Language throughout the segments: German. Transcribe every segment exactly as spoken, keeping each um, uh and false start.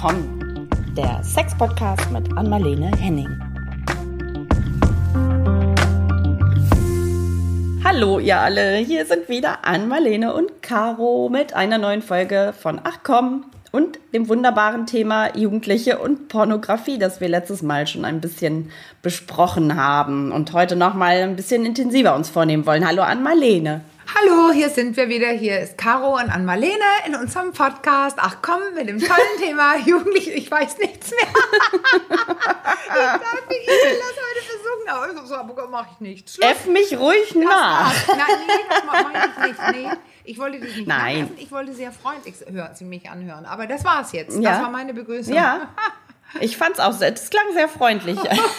Komm, der Sex-Podcast mit Anmalene Henning. Hallo ihr alle, hier sind wieder Anmalene und Caro mit einer neuen Folge von Ach komm und dem wunderbaren Thema Jugendliche und Pornografie, das wir letztes Mal schon ein bisschen besprochen haben und heute nochmal ein bisschen intensiver uns vornehmen wollen. Hallo Anmalene. Hallo, hier sind wir wieder. Hier ist Caro und Anmalene in unserem Podcast. Ach komm, mit dem tollen Thema Jugendliche, ich weiß nichts mehr. Ich dachte, ich will das heute versuchen, aber so aber mache ich nicht. Schluss. F mich ruhig nach. Nein, nee, das mache ich nicht. Nee, ich wollte dich nicht Nein. nachhelfen. Ich wollte sehr freundlich hören, Sie mich anhören. Aber das war's jetzt. Ja. Das war meine Begrüßung. Ja, ich fand's auch, es klang sehr freundlich.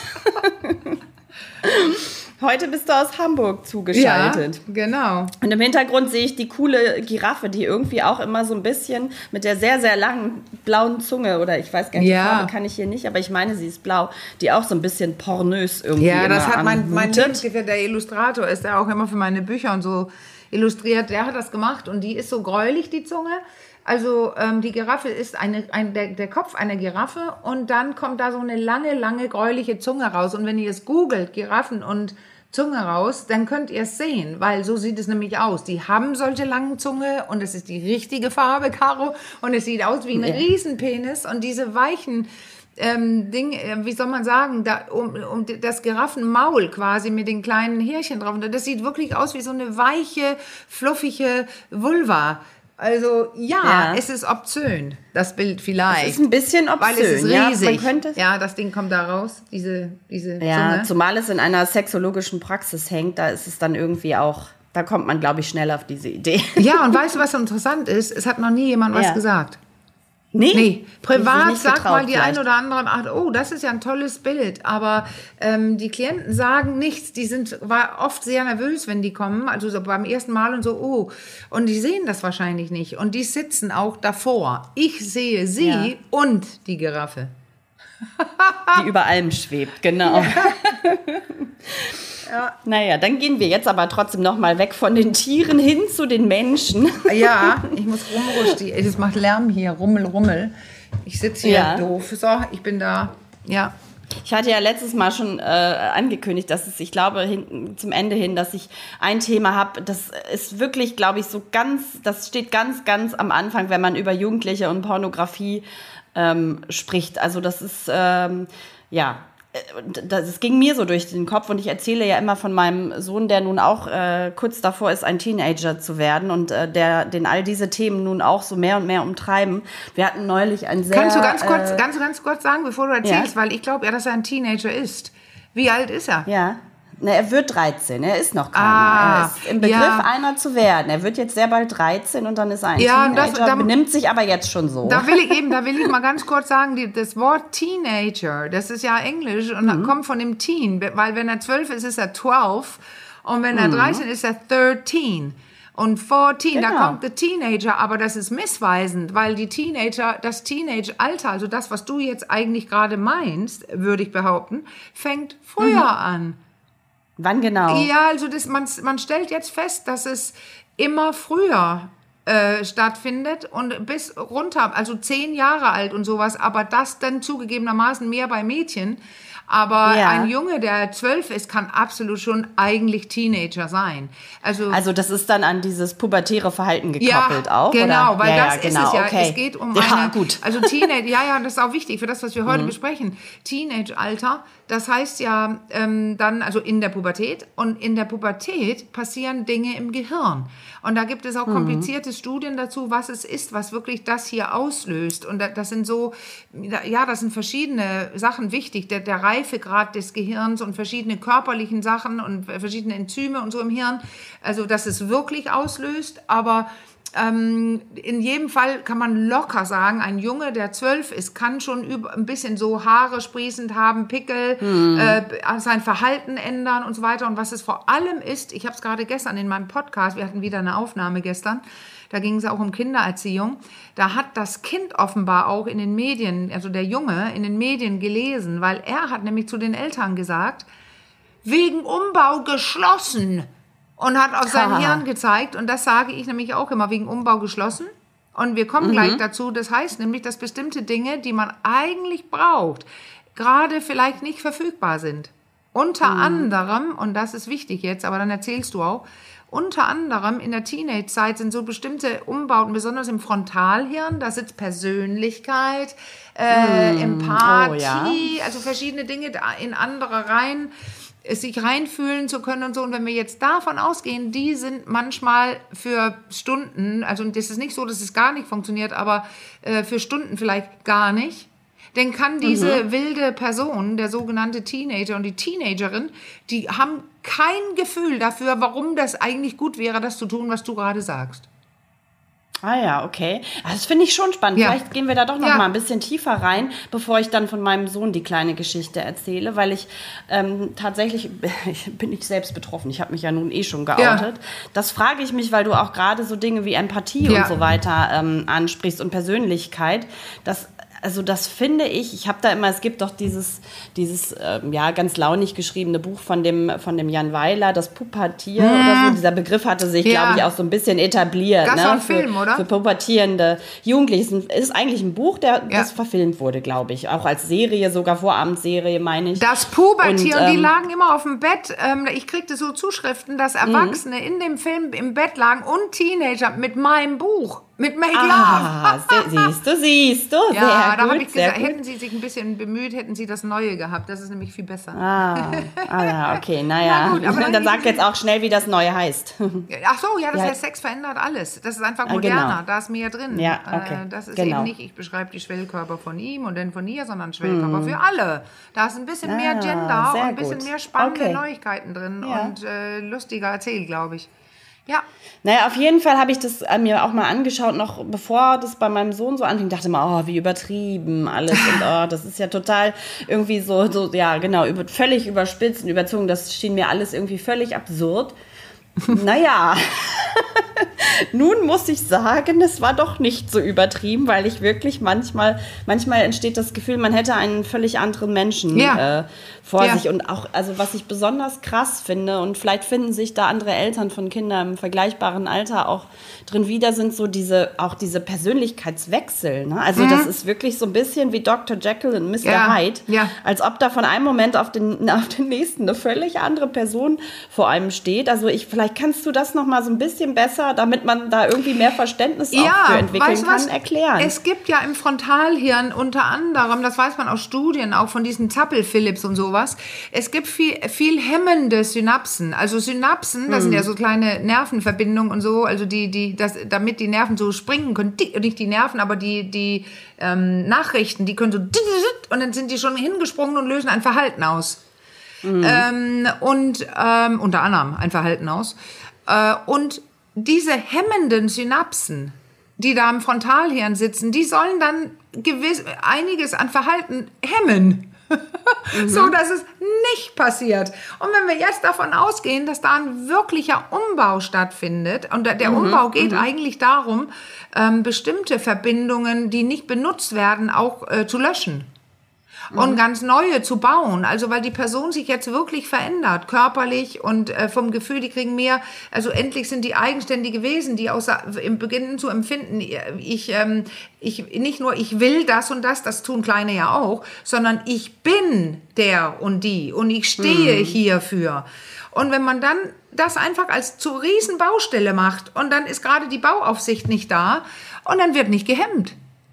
Heute bist du aus Hamburg zugeschaltet. Ja, genau. Und im Hintergrund sehe ich die coole Giraffe, die irgendwie auch immer so ein bisschen mit der sehr, sehr langen blauen Zunge, oder ich weiß gar nicht, Ja. die Farbe kann ich hier nicht, aber ich meine, sie ist blau, die auch so ein bisschen pornös irgendwie Ja, das immer hat mein, mein anmutet. Lebensgefährte, der Illustrator ist, der auch immer für meine Bücher und so illustriert, der hat das gemacht und die ist so gräulich, die Zunge. Also ähm, die Giraffe ist eine, ein, der, der Kopf einer Giraffe und dann kommt da so eine lange, lange gräuliche Zunge raus. Und wenn ihr es googelt, Giraffen und Zunge raus, dann könnt ihr es sehen, weil so sieht es nämlich aus. Die haben solche langen Zunge und es ist die richtige Farbe, Caro, und es sieht aus wie ein Ja. Riesenpenis und diese weichen ähm, Ding, äh, wie soll man sagen, da, um, um das Giraffenmaul quasi mit den kleinen Härchen drauf. Das sieht wirklich aus wie so eine weiche, fluffige Vulva. Also ja, Ja. es ist obszön, das Bild vielleicht. Es ist ein bisschen obszön. Weil es ist ja, riesig. man könnte es- Ja, das Ding kommt da raus, diese, diese Ja, Zunge. zumal es in einer sexologischen Praxis hängt, da ist es dann irgendwie auch, da kommt man, glaube ich, schnell auf diese Idee. Ja, und weißt du, was so interessant ist? Es hat noch nie jemand was Ja. gesagt. Nee, Nee, privat nicht sagt getraut mal die vielleicht. ein oder andere, ach, oh, das ist ja ein tolles Bild. Aber ähm, die Klienten sagen nichts. Die sind war oft sehr nervös, wenn die kommen. Also so beim ersten Mal und so, oh. Und die sehen das wahrscheinlich nicht. Und die sitzen auch davor. Ich sehe sie Ja. und die Giraffe. Die über allem schwebt, genau. Ja. Naja, dann gehen wir jetzt aber trotzdem noch mal weg von den Tieren hin zu den Menschen. Ja, ich muss rumrusten. Das macht Lärm hier, Rummel, Rummel. Ich sitze hier Ja. doof. So, ich bin da. Ja. Ich hatte ja letztes Mal schon äh, angekündigt, dass es, ich glaube, hin, zum Ende hin, dass ich ein Thema habe, das ist wirklich, glaube ich, so ganz, das steht ganz, ganz am Anfang, wenn man über Jugendliche und Pornografie ähm, spricht. Also das ist, ähm, ja, das, das ging mir so durch den Kopf und ich erzähle ja immer von meinem Sohn, der nun auch äh, kurz davor ist, ein Teenager zu werden und äh, der, den all diese Themen nun auch so mehr und mehr umtreiben. Wir hatten neulich ein sehr... Kannst du ganz kurz, äh, ganz, ganz kurz sagen, bevor du erzählst, ja. weil ich glaube ja, dass er ein Teenager ist. Wie alt ist er? Ja, na, er wird dreizehn, er ist noch keiner. Ah, er ist im Begriff, ja. einer zu werden. Er wird jetzt sehr bald dreizehn und dann ist er ein Ja, und Teenager, das- da- benimmt sich aber jetzt schon so. Da will ich eben, da will ich mal ganz kurz sagen, die, das Wort Teenager, das ist ja Englisch und Mhm. kommt von dem Teen, weil wenn er zwölf ist, ist er zwölf und wenn Mhm. er dreizehn ist, ist er dreizehn. Und vierzehn, da Genau. kommt der Teenager, aber das ist missweisend, weil die Teenager, das Teenage-Alter, also das, was du jetzt eigentlich gerade meinst, würde ich behaupten, fängt früher Mhm. an. Wann genau? Ja, also das, man, man stellt jetzt fest, dass es immer früher äh, stattfindet und bis runter, also zehn Jahre alt und sowas, aber das dann zugegebenermaßen mehr bei Mädchen. Aber Ja. ein Junge, der zwölf ist, kann absolut schon eigentlich Teenager sein. Also, Also das ist dann an dieses pubertäre Verhalten gekoppelt auch, genau, oder? weil ja, das ja, genau, ist es ja. okay. Es geht um ja, eine, gut. also Teenage, ja, ja, das ist auch wichtig für das, was wir heute Mhm. besprechen. Teenage-Alter, das heißt ja ähm, dann, also in der Pubertät und in der Pubertät passieren Dinge im Gehirn. Und da gibt es auch komplizierte Studien dazu, was es ist, was wirklich das hier auslöst. Und da- das sind so, ja, das sind verschiedene Sachen wichtig. Der, der Reifegrad des Gehirns und verschiedene körperlichen Sachen und verschiedene Enzyme und so im Hirn. Also, dass es wirklich auslöst, aber ähm, in jedem Fall kann man locker sagen, ein Junge, der zwölf ist, kann schon über, ein bisschen so Haare sprießend haben, Pickel, äh, sein Verhalten ändern und so weiter. Und was es vor allem ist, ich habe es gerade gestern in meinem Podcast, wir hatten wieder eine Aufnahme gestern, da ging es auch um Kindererziehung, da hat das Kind offenbar auch in den Medien, also der Junge, in den Medien gelesen, weil er hat nämlich zu den Eltern gesagt, wegen Umbau geschlossen. Und hat auf sein Haha. Hirn gezeigt, und das sage ich nämlich auch immer, wegen Umbau geschlossen. Und wir kommen mhm. gleich dazu. Das heißt nämlich, dass bestimmte Dinge, die man eigentlich braucht, gerade vielleicht nicht verfügbar sind. Unter mhm. anderem, und das ist wichtig jetzt, aber dann erzählst du auch, unter anderem in der Teenage-Zeit sind so bestimmte Umbauten, besonders im Frontalhirn, da sitzt Persönlichkeit, äh, mm, Empathie, oh ja. also verschiedene Dinge in andere rein, sich reinfühlen zu können und so. Und wenn wir jetzt davon ausgehen, die sind manchmal für Stunden, also das ist nicht so, dass es gar nicht funktioniert, aber äh, für Stunden vielleicht gar nicht, dann kann diese mhm. wilde Person, der sogenannte Teenager und die Teenagerin, die haben kein Gefühl dafür, warum das eigentlich gut wäre, das zu tun, was du gerade sagst. Ah ja, okay. Das finde ich schon spannend. Ja. Vielleicht gehen wir da doch noch ja. mal ein bisschen tiefer rein, bevor ich dann von meinem Sohn die kleine Geschichte erzähle, weil ich ähm, tatsächlich, ich bin nicht selbst betroffen, ich habe mich ja nun eh schon geoutet. Ja. Das frage ich mich, weil du auch gerade so Dinge wie Empathie ja. und so weiter ähm, ansprichst und Persönlichkeit. Das Also das finde ich, ich habe da immer, es gibt doch dieses, dieses ähm, ja, ganz launig geschriebene Buch von dem, von dem Jan Weiler, das Pubertier hm. oder so. Dieser Begriff hatte sich, ja. glaube ich, auch so ein bisschen etabliert. Das ne? war ein für, Film, oder? Für pubertierende Jugendliche. Es ist eigentlich ein Buch, der, ja. das verfilmt wurde, glaube ich. Auch als Serie, sogar Vorabendserie, meine ich. Das Pubertier, und, ähm, und die lagen immer auf dem Bett. Ähm, ich kriegte so Zuschriften, dass Erwachsene mhm. in dem Film im Bett lagen und Teenager mit meinem Buch. Mit Make ah, Love. siehst du, siehst du. Ja, sehr da gut, habe ich gesagt, gut. hätten sie sich ein bisschen bemüht, hätten sie das Neue gehabt. Das ist nämlich viel besser. Ah, ah ja, okay, naja. Na gut, aber dann, dann sag jetzt auch schnell, wie das Neue heißt. Ach so, ja, das ja. heißt, Sex verändert alles. Das ist einfach moderner, genau. da ist mehr drin. Ja, okay. Das ist genau. eben nicht, ich beschreibe die Schwellkörper von ihm und den von ihr, sondern Schwellkörper mm. für alle. Da ist ein bisschen ah, mehr Gender und ein bisschen gut. mehr spannende okay. Neuigkeiten drin ja. und äh, lustiger erzählt, glaube ich. Ja. Naja, auf jeden Fall habe ich das mir auch mal angeschaut, noch bevor das bei meinem Sohn so anfing, dachte mal, oh, wie übertrieben alles und oh, das ist ja total irgendwie so, so ja genau, über, völlig überspitzt und überzogen, das schien mir alles irgendwie völlig absurd. Naja, nun muss ich sagen, es war doch nicht so übertrieben, weil ich wirklich manchmal, manchmal entsteht das Gefühl, man hätte einen völlig anderen Menschen ja. äh, vor ja. sich. Und auch, also was ich besonders krass finde, und vielleicht finden sich da andere Eltern von Kindern im vergleichbaren Alter auch drin wieder, sind so diese, auch diese Persönlichkeitswechsel. Ne? Also mhm. das ist wirklich so ein bisschen wie Doktor Jekyll und Mister Ja. Hyde, ja. als ob da von einem Moment auf den, auf den nächsten eine völlig andere Person vor einem steht. Also ich, vielleicht kannst du das noch mal so ein bisschen besser, damit man da irgendwie mehr Verständnis ja, auch für entwickeln weißt, kann, was? erklären. Es gibt ja im Frontalhirn unter anderem, das weiß man aus Studien, auch von diesen Zappel-Phillips und sowas, es gibt viel, viel hemmende Synapsen. Also Synapsen, das hm. sind ja so kleine Nervenverbindungen und so, also die, die, das, damit die Nerven so springen können, die, nicht die Nerven, aber die, die ähm, Nachrichten, die können so und dann sind die schon hingesprungen und lösen ein Verhalten aus. Mhm. Ähm, und ähm, unter anderem ein Verhalten aus. Äh, und diese hemmenden Synapsen, die da im Frontalhirn sitzen, die sollen dann gewiss, einiges an Verhalten hemmen. Mhm. So, dass es nicht passiert. Und wenn wir jetzt davon ausgehen, dass da ein wirklicher Umbau stattfindet, und der mhm. Umbau geht mhm. eigentlich darum, ähm, bestimmte Verbindungen, die nicht benutzt werden, auch äh, zu löschen. Und mhm. ganz neue zu bauen, also weil die Person sich jetzt wirklich verändert, körperlich und äh, vom Gefühl, die kriegen mehr, also endlich sind die eigenständige Wesen, die außer, im Beginnen zu empfinden, ich, ähm, ich, nicht nur ich will das und das, das tun Kleine ja auch, sondern ich bin der und die und ich stehe mhm. hierfür. Und wenn man dann das einfach als zu riesen Baustelle macht und dann ist gerade die Bauaufsicht nicht da und dann wird nicht gehemmt.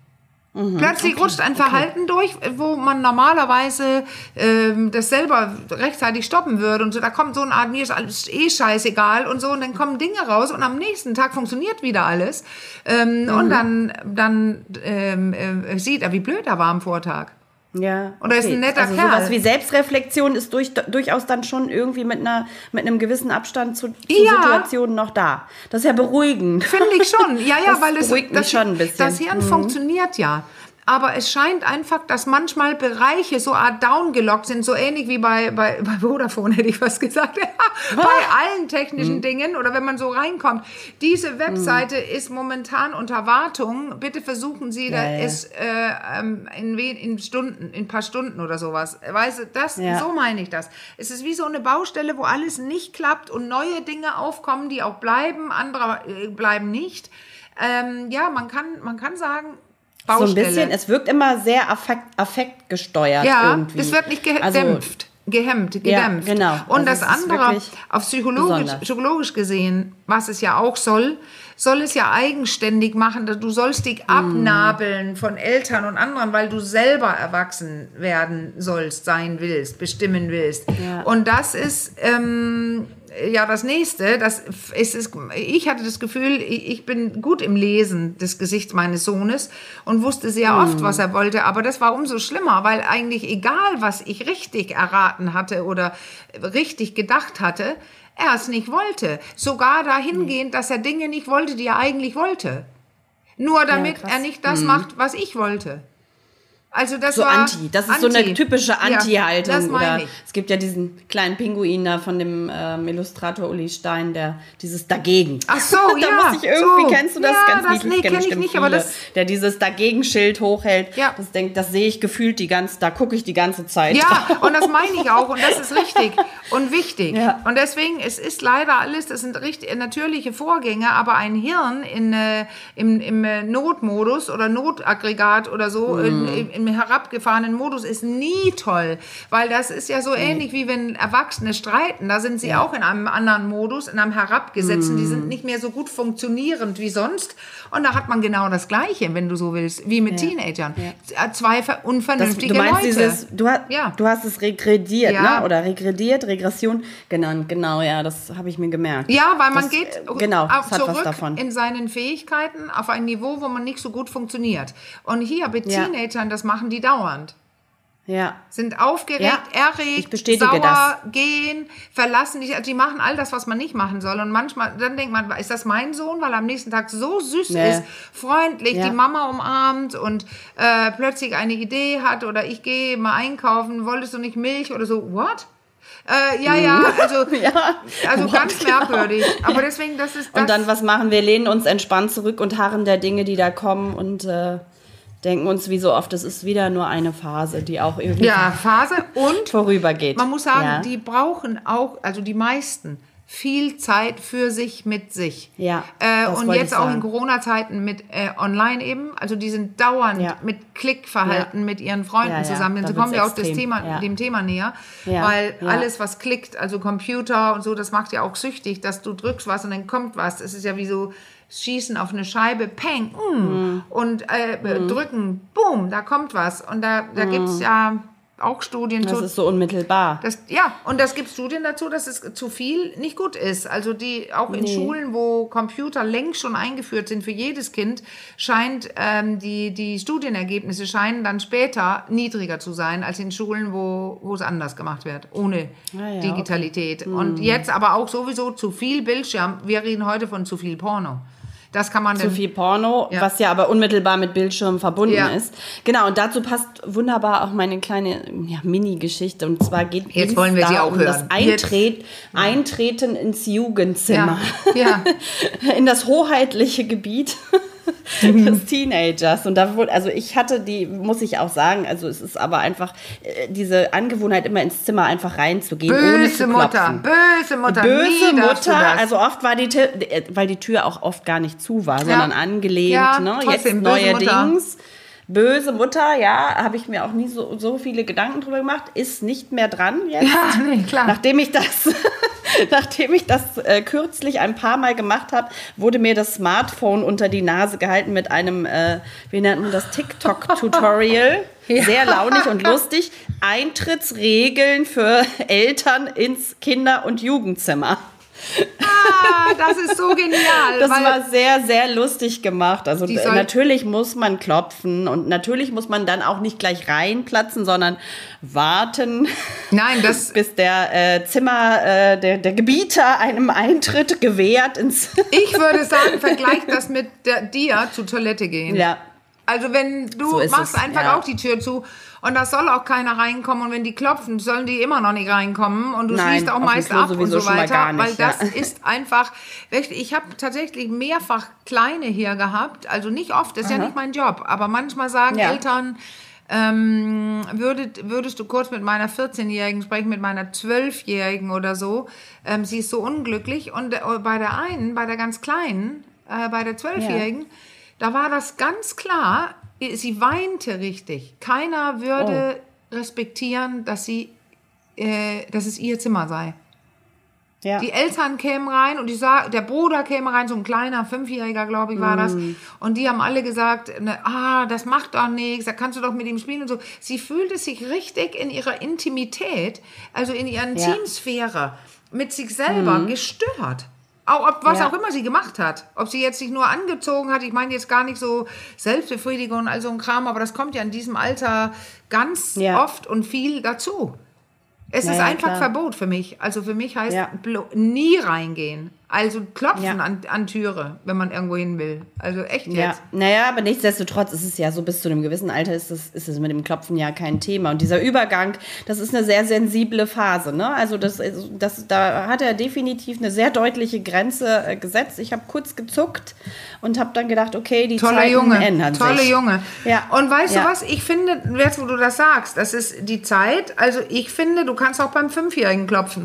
Mhm, Plötzlich okay, rutscht ein Verhalten okay. durch, wo man normalerweise ähm, das selber rechtzeitig stoppen würde und so. Da kommt so eine Art, mir ist alles eh scheißegal und so und dann kommen Dinge raus und am nächsten Tag funktioniert wieder alles ähm, mhm. und dann, dann ähm, äh, sieht er, wie blöd er war am Vortag. Ja, und er okay. ist ein netter also Kerl. Sowas wie Selbstreflexion ist durch, durchaus dann schon irgendwie mit einer mit einem gewissen Abstand zu, zu ja. Situationen noch da. Das ist ja beruhigend. Finde ich schon. Ja, ja, das weil es beruhigt das, mich schon ein bisschen. Das Hirn mhm. funktioniert ja. aber es scheint einfach, dass manchmal Bereiche so art downgelockt sind, so ähnlich wie bei, bei, bei Vodafone, hätte ich was gesagt, bei allen technischen mhm. Dingen oder wenn man so reinkommt. Diese Webseite mhm. ist momentan unter Wartung. Bitte versuchen Sie, ja, da ja. ist äh, in, in Stunden, in ein paar Stunden oder sowas. Weißt du, das, ja. so meine ich das. Es ist wie so eine Baustelle, wo alles nicht klappt und neue Dinge aufkommen, die auch bleiben, andere äh, bleiben nicht. Ähm, ja, man kann, man kann sagen, Baustelle. So ein bisschen, es wirkt immer sehr affekt, affektgesteuert ja, irgendwie. Ja, es wird nicht gedämpft. Also, gehemmt, gedämpft. Ja, genau. Und also das andere, auf psychologisch, psychologisch gesehen, was es ja auch soll, soll es ja eigenständig machen. Du sollst dich abnabeln von Eltern und anderen, weil du selber erwachsen werden sollst, sein willst, bestimmen willst. Ja. Und das ist ähm, ja das Nächste. Das ist, ist, ich hatte das Gefühl, ich bin gut im Lesen des Gesichts meines Sohnes und wusste sehr oft, mm. was er wollte. Aber das war umso schlimmer, weil eigentlich egal, was ich richtig erraten hatte oder richtig gedacht hatte, er es nicht wollte. Sogar dahingehend, dass er Dinge nicht wollte, die er eigentlich wollte. Nur damit ja, er nicht das mhm. macht, was ich wollte. Also das so war Anti. Das ist Anti. So eine typische Anti-Haltung. Ja, das meine ich. Es gibt ja diesen kleinen Pinguin da von dem ähm, Illustrator Uli Stein, der dieses Dagegen. Ach so, da ja. Da muss ich irgendwie, so. Kennst du das? Ja, ganz das niedlich, nee, kenn ich nicht, aber das... Der dieses Dagegen-Schild hochhält. Ja. Das denkt, das sehe ich gefühlt die ganze, da gucke ich die ganze Zeit Ja, drauf. Und das meine ich auch und das ist richtig und wichtig. Ja. Und deswegen, es ist leider alles, das sind richtig natürliche Vorgänge, aber ein Hirn in, äh, im, im Notmodus oder Notaggregat oder so, mm. in, in, im herabgefahrenen Modus ist nie toll, weil das ist ja so nee. ähnlich wie wenn Erwachsene streiten, da sind sie ja. auch in einem anderen Modus, in einem herabgesetzten, mm. die sind nicht mehr so gut funktionierend wie sonst und da hat man genau das Gleiche, wenn du so willst, wie mit ja. Teenagern. Ja. Zwei unvernünftige das, du meinst Leute. Dieses, du, hast, ja. du hast es regrediert, ja. ne? Oder regrediert, Regression genannt, genau, ja, das habe ich mir gemerkt. Ja, weil man das, geht genau, auf, das hat zurück was davon. in seinen Fähigkeiten auf ein Niveau, wo man nicht so gut funktioniert. Und hier bei ja. Teenagern, das machen die dauernd. Ja. Sind aufgeregt, ja, erregt, sauer, das. gehen, verlassen dich. Also die machen all das, was man nicht machen soll. Und manchmal, dann denkt man, ist das mein Sohn? Weil er am nächsten Tag so süß nee. ist, freundlich, ja. die Mama umarmt und äh, plötzlich eine Idee hat oder ich gehe mal einkaufen, wolltest du nicht Milch oder so? What? Äh, ja, ja, also, ja. also What, ganz merkwürdig. Genau. Aber deswegen, das ist das. Und dann, was machen wir? Lehnen uns entspannt zurück und harren der Dinge, die da kommen und äh, denken uns wie so oft, das ist wieder nur eine Phase, die auch irgendwie ja, Phase und vorübergeht. Man muss sagen, ja. die brauchen auch, also die meisten, viel Zeit für sich mit sich. Ja, äh, und jetzt auch in Corona-Zeiten mit äh, online eben, also die sind dauernd ja. mit Klickverhalten ja. mit ihren Freunden ja, ja. zusammen. Sie kommen ja auch das Thema, ja. dem Thema näher, ja. weil ja. alles, was klickt, also Computer und so, das macht ja auch süchtig, dass du drückst was und dann kommt was. Es ist ja wie so Schießen auf eine Scheibe, peng, mm, mm. und äh, mm. drücken, boom, da kommt was. Und da, da mm. gibt es ja auch Studien. Das zu, ist so unmittelbar. Das, ja, und das gibt Studien dazu, dass es zu viel nicht gut ist. Also die auch in nee. Schulen, wo Computer längst schon eingeführt sind für jedes Kind, scheint ähm, die, die Studienergebnisse scheinen dann später niedriger zu sein als in Schulen, wo, wo es anders gemacht wird, ohne ah, ja, Digitalität. Okay. Und mm. jetzt aber auch sowieso zu viel Bildschirm. Wir reden heute von zu viel Porno. Das kann man zu viel Porno, ja. was ja aber unmittelbar mit Bildschirm verbunden ja. ist. Genau, und dazu passt wunderbar auch meine kleine ja, Mini-Geschichte. Und zwar geht Jetzt wollen wir da sie auch um hören. das Eintret- Eintreten ins Jugendzimmer. Ja. Ja. In das hoheitliche Gebiet des Teenagers. Und da wurde, also ich hatte die, muss ich auch sagen, also es ist aber einfach äh, diese Angewohnheit, immer ins Zimmer einfach reinzugehen, böse ohne zu Mutter, böse Mutter, böse Mutter. Also oft war die, weil die Tür auch oft gar nicht zu war, sondern ja. angelehnt. Ja, ne? Trotzdem, Jetzt neuerdings. Böse Mutter, ja, habe ich mir auch nie so, so viele Gedanken drüber gemacht, ist nicht mehr dran jetzt. Ja, nee, klar. Nachdem ich das, nachdem ich das äh, kürzlich ein paar Mal gemacht habe, wurde mir das Smartphone unter die Nase gehalten mit einem, äh, wie nennt man das, TikTok-Tutorial. Ja. Sehr launig und lustig. Eintrittsregeln für Eltern ins Kinder- und Jugendzimmer. Ah, das ist so genial. Das weil war sehr, sehr lustig gemacht. Also soll- natürlich muss man klopfen und natürlich muss man dann auch nicht gleich reinplatzen, sondern warten, Nein, das bis der äh, Zimmer, äh, der, der Gebieter einem Eintritt gewährt ins... Ich würde sagen, vergleich das mit der, dir zur Toilette gehen. Ja. Also wenn du So ist machst es, einfach ja. auch die Tür zu und da soll auch keiner reinkommen und wenn die klopfen, sollen die immer noch nicht reinkommen und du Nein, schließt auch auf dem meist Klo ab und sowieso so schon mal weiter, gar nicht, weil das ja. ist einfach, wirklich, ich habe tatsächlich mehrfach Kleine hier gehabt, also nicht oft, das ist ja nicht mein Job, aber manchmal sagen Ja. Eltern, ähm, würdet, würdest du kurz mit meiner vierzehnjährigen sprechen, mit meiner zwölfjährigen oder so, ähm, sie ist so unglücklich und äh, bei der einen, bei der ganz Kleinen, äh, bei der zwölfjährigen, da war das ganz klar, sie weinte richtig. Keiner würde Oh. respektieren, dass sie, äh, dass es ihr Zimmer sei. Ja. Die Eltern kämen rein und die sah, der Bruder käme rein, so ein kleiner Fünfjähriger, glaube ich, war das. Und die haben alle gesagt, ne, ah, das macht doch nichts, da kannst du doch mit ihm spielen und so. Sie fühlte sich richtig in ihrer Intimität, also in ihrer Ja. Intimsphäre, mit sich selber gestört. Auch, ob, was Ja. auch immer sie gemacht hat. Ob sie jetzt sich nur angezogen hat, ich meine jetzt gar nicht so Selbstbefriedigung und all so ein Kram, aber das kommt ja in diesem Alter ganz Ja. oft und viel dazu. Es Ja, ist ja, einfach klar. Verbot für mich. Also für mich heißt Ja. blo- nie reingehen. Also klopfen Ja. an, an Türe, wenn man irgendwo hin will. Also echt Ja, jetzt. naja, aber nichtsdestotrotz ist es ja so, bis zu einem gewissen Alter ist es, ist es mit dem Klopfen ja kein Thema. Und dieser Übergang, das ist eine sehr sensible Phase, ne? Also das, das, da hat er definitiv eine sehr deutliche Grenze äh, gesetzt. Ich habe kurz gezuckt und habe dann gedacht, okay, die Tolle Zeiten Junge, ändern tolle sich. Junge. Ja. Und weißt Ja. du was, ich finde, jetzt wo du das sagst, das ist die Zeit, also ich finde, du kannst auch beim Fünfjährigen klopfen.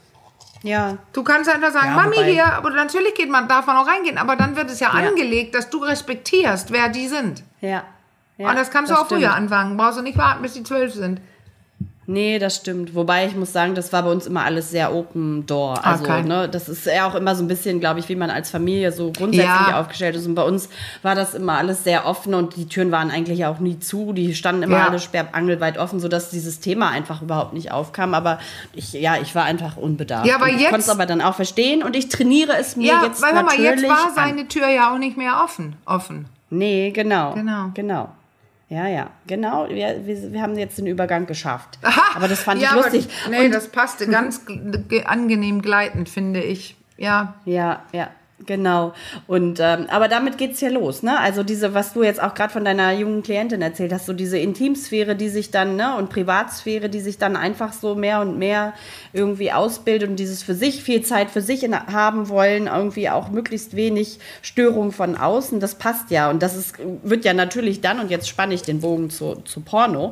Ja, Du kannst einfach sagen, Ja, Mami wobei- hier, aber natürlich geht man, darf man auch reingehen, aber dann wird es ja, Ja. angelegt, dass du respektierst, wer die sind. ja. ja Und das kannst du auch stimmt. früher anfangen, brauchst du nicht warten, bis die zwölf sind. Nee, das stimmt. Wobei ich muss sagen, das war bei uns immer alles sehr open door. Also, Okay. ne, das ist ja auch immer so ein bisschen, glaube ich, wie man als Familie so grundsätzlich Ja. aufgestellt ist. Und bei uns war das immer alles sehr offen und die Türen waren eigentlich auch nie zu. Die standen immer Ja. alle sperrangelweit offen, sodass dieses Thema einfach überhaupt nicht aufkam. Aber ich, ja, ich war einfach unbedarft. Ja, aber und ich jetzt- konnte es aber dann auch verstehen und ich trainiere es mir Ja, jetzt weil hör mal, natürlich jetzt war an. seine Tür ja auch nicht mehr offen. offen. Nee, genau. Genau. Genau. Ja, ja, genau. Wir, wir, wir haben jetzt den Übergang geschafft. Aha, Aber das fand ja, ich lustig. Aber, nee, Und- das passte ganz g- g- angenehm gleitend, finde ich. Ja. Ja, ja, genau. Und ähm, aber damit geht's ja los, ne? Also diese, was du jetzt auch gerade von deiner jungen Klientin erzählt hast, so diese Intimsphäre, die sich dann, ne, und Privatsphäre, die sich dann einfach so mehr und mehr irgendwie ausbildet und dieses für sich, viel Zeit für sich in, haben wollen, irgendwie auch möglichst wenig Störung von außen, das passt ja. Und das ist, wird ja natürlich dann, und jetzt spanne ich den Bogen zu, zu Porno,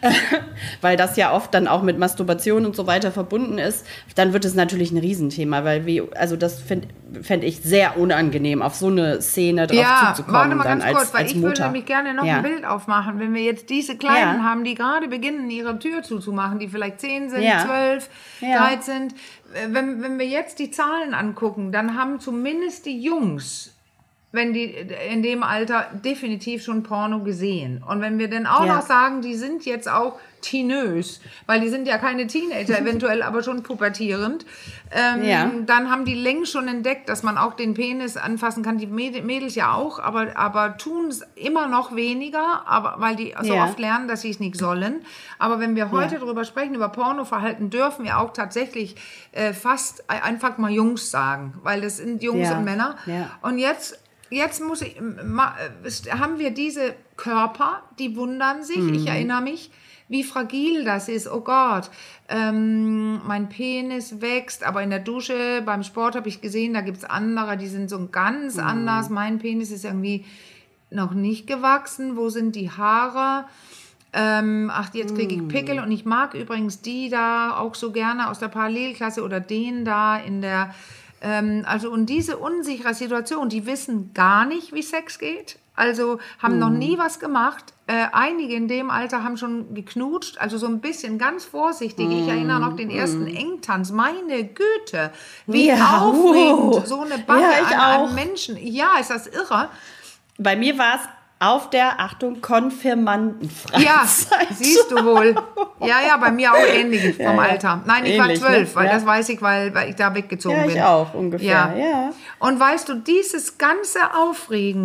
weil das ja oft dann auch mit Masturbation und so weiter verbunden ist, dann wird es natürlich ein Riesenthema, weil wie, also das finde fänd ich sehr unangenehm, auf so eine Szene drauf Ja, zuzukommen. warte mal dann ganz als, kurz, weil als ich Mutter. würde nämlich gerne noch Ja. ein Bild aufmachen, wenn wir jetzt diese Kleinen Ja. haben, die gerade beginnen, ihre Tür zuzumachen, die vielleicht zehn sind, Ja. zwölf, Ja. dreizehn. Äh, Wenn, wenn wir jetzt die Zahlen angucken, dann haben zumindest die Jungs, wenn die in dem Alter definitiv schon Porno gesehen. Und wenn wir dann auch Ja. noch sagen, die sind jetzt auch teenös, weil die sind ja keine Teenager, eventuell aber schon pubertierend, ähm, Ja. dann haben die längst schon entdeckt, dass man auch den Penis anfassen kann. Die Mäd- Mädels ja auch, aber, aber tun es immer noch weniger, aber, weil die so Ja. oft lernen, dass sie es nicht sollen. Aber wenn wir heute Ja. darüber sprechen, über Pornoverhalten, dürfen wir auch tatsächlich äh, fast einfach mal Jungs sagen, weil das sind Jungs Ja. und Männer. Ja. Und jetzt Jetzt muss ich, ma, äh, haben wir diese Körper, die wundern sich. Ich erinnere mich, wie fragil das ist. Oh Gott, ähm, mein Penis wächst, aber in der Dusche, beim Sport habe ich gesehen, da gibt es andere, die sind so ganz anders. Mein Penis ist irgendwie noch nicht gewachsen. Wo sind die Haare? Ähm, ach, jetzt kriege ich Pickel. Und ich mag übrigens die da auch so gerne aus der Parallelklasse oder den da in der... Ähm, also und diese unsichere Situation, die wissen gar nicht, wie Sex geht. Also haben noch nie was gemacht. Äh, einige in dem Alter haben schon geknutscht, also so ein bisschen ganz vorsichtig. Ich erinnere noch den ersten Engtanz. Meine Güte, wie Ja, aufregend. uh. So eine Bande Ja, ich an, auch. an Menschen. Ja, ist das irre? Bei mir war es auf der, Achtung, Konfirmandenfreizeit. Ja, siehst du wohl. Ja, ja, bei mir auch ähnlich vom Ja, ja. Alter. Nein, ich Ähnlich, war zwölf, ne? weil Ja. das weiß ich, weil, weil ich da weggezogen Ja, bin. ich auch ungefähr, ja. Und weißt du, dieses ganze Aufregende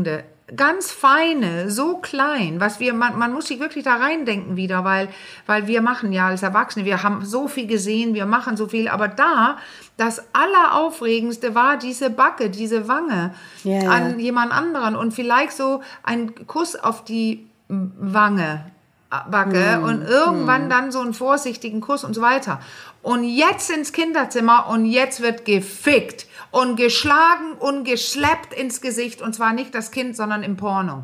ganz feine, so klein, was wir, man, man muss sich wirklich da reindenken wieder, weil, weil wir machen ja als Erwachsene, wir haben so viel gesehen, wir machen so viel, aber da, das Alleraufregendste war diese Backe, diese Wange Ja, an ja. jemand anderen und vielleicht so ein Kuss auf die Wange, Backe und irgendwann dann so einen vorsichtigen Kuss und so weiter. Und jetzt ins Kinderzimmer und jetzt wird gefickt und geschlagen und geschleppt ins Gesicht und zwar nicht das Kind, sondern im Porno.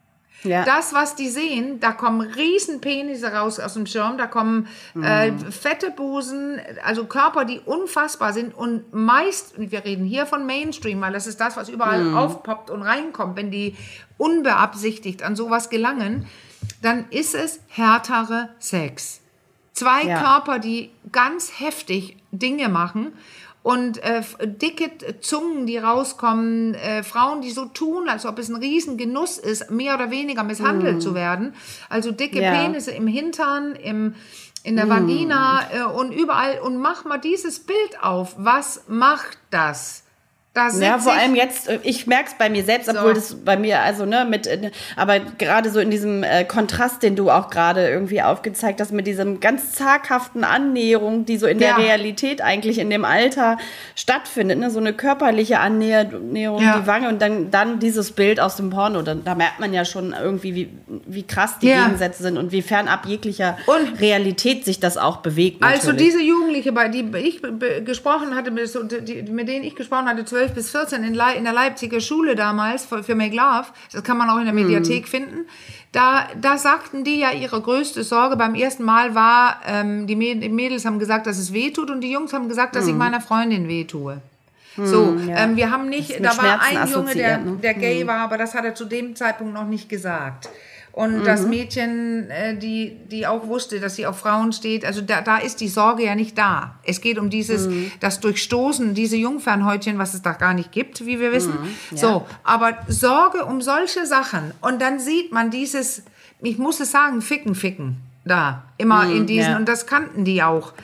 Ja. Das, was die sehen, da kommen riesen Penisse raus aus dem Schirm, da kommen äh, fette Busen, also Körper, die unfassbar sind und meist, wir reden hier von Mainstream, weil das ist das, was überall Mhm. aufpoppt und reinkommt, wenn die unbeabsichtigt an sowas gelangen, dann ist es härtere Sex. Zwei Ja. Körper, die ganz heftig Dinge machen und äh, dicke Zungen, die rauskommen, äh, Frauen, die so tun, als ob es ein Riesengenuss ist, mehr oder weniger misshandelt zu werden. Also dicke Ja. Penisse im Hintern, im, in der Vagina äh, und überall. Und mach mal dieses Bild auf. Was macht das? Da Ja, sitz vor ich- allem jetzt, äh, ich merke es bei mir selbst, obwohl das bei mir, also ne, mit, äh, aber gerade so in diesem äh, Kontrast, den du auch gerade irgendwie aufgezeigt hast, mit diesem ganz zaghaften Annäherung, die so in Ja. der Realität eigentlich in dem Alter stattfindet, ne, so eine körperliche Annäherung, Ja. die Wange und dann, dann dieses Bild aus dem Porno, dann, da merkt man ja schon irgendwie, wie, wie krass die Ja. Gegensätze sind und wie fernab jeglicher Und- Realität sich das auch bewegt. Natürlich. Also diese Jugendliche, bei die ich be- be- gesprochen hatte, mit, so- die, mit denen ich gesprochen hatte, zwölf bis vierzehn in, Lei- in der Leipziger Schule damals für, für Make Love, das kann man auch in der Mediathek finden, da, da sagten die ja, ihre größte Sorge beim ersten Mal war, ähm, die Mäd- die Mädels haben gesagt, dass es weh tut und die Jungs haben gesagt, dass ich meiner Freundin weh tue. So, ja. ähm, wir haben nicht, Das ist mit da war Schmerzen ein Junge, der, assoziiert, ne? der gay war, aber das hat er zu dem Zeitpunkt noch nicht gesagt. Und das Mädchen, äh, die, die auch wusste, dass sie auf Frauen steht, also da, da ist die Sorge ja nicht da. Es geht um dieses, das Durchstoßen, diese Jungfernhäutchen, was es da gar nicht gibt, wie wir wissen. ja. So, aber Sorge um solche Sachen. Und dann sieht man dieses, ich muss es sagen, Ficken, Ficken, da, immer in diesen, ja. und das kannten die auch.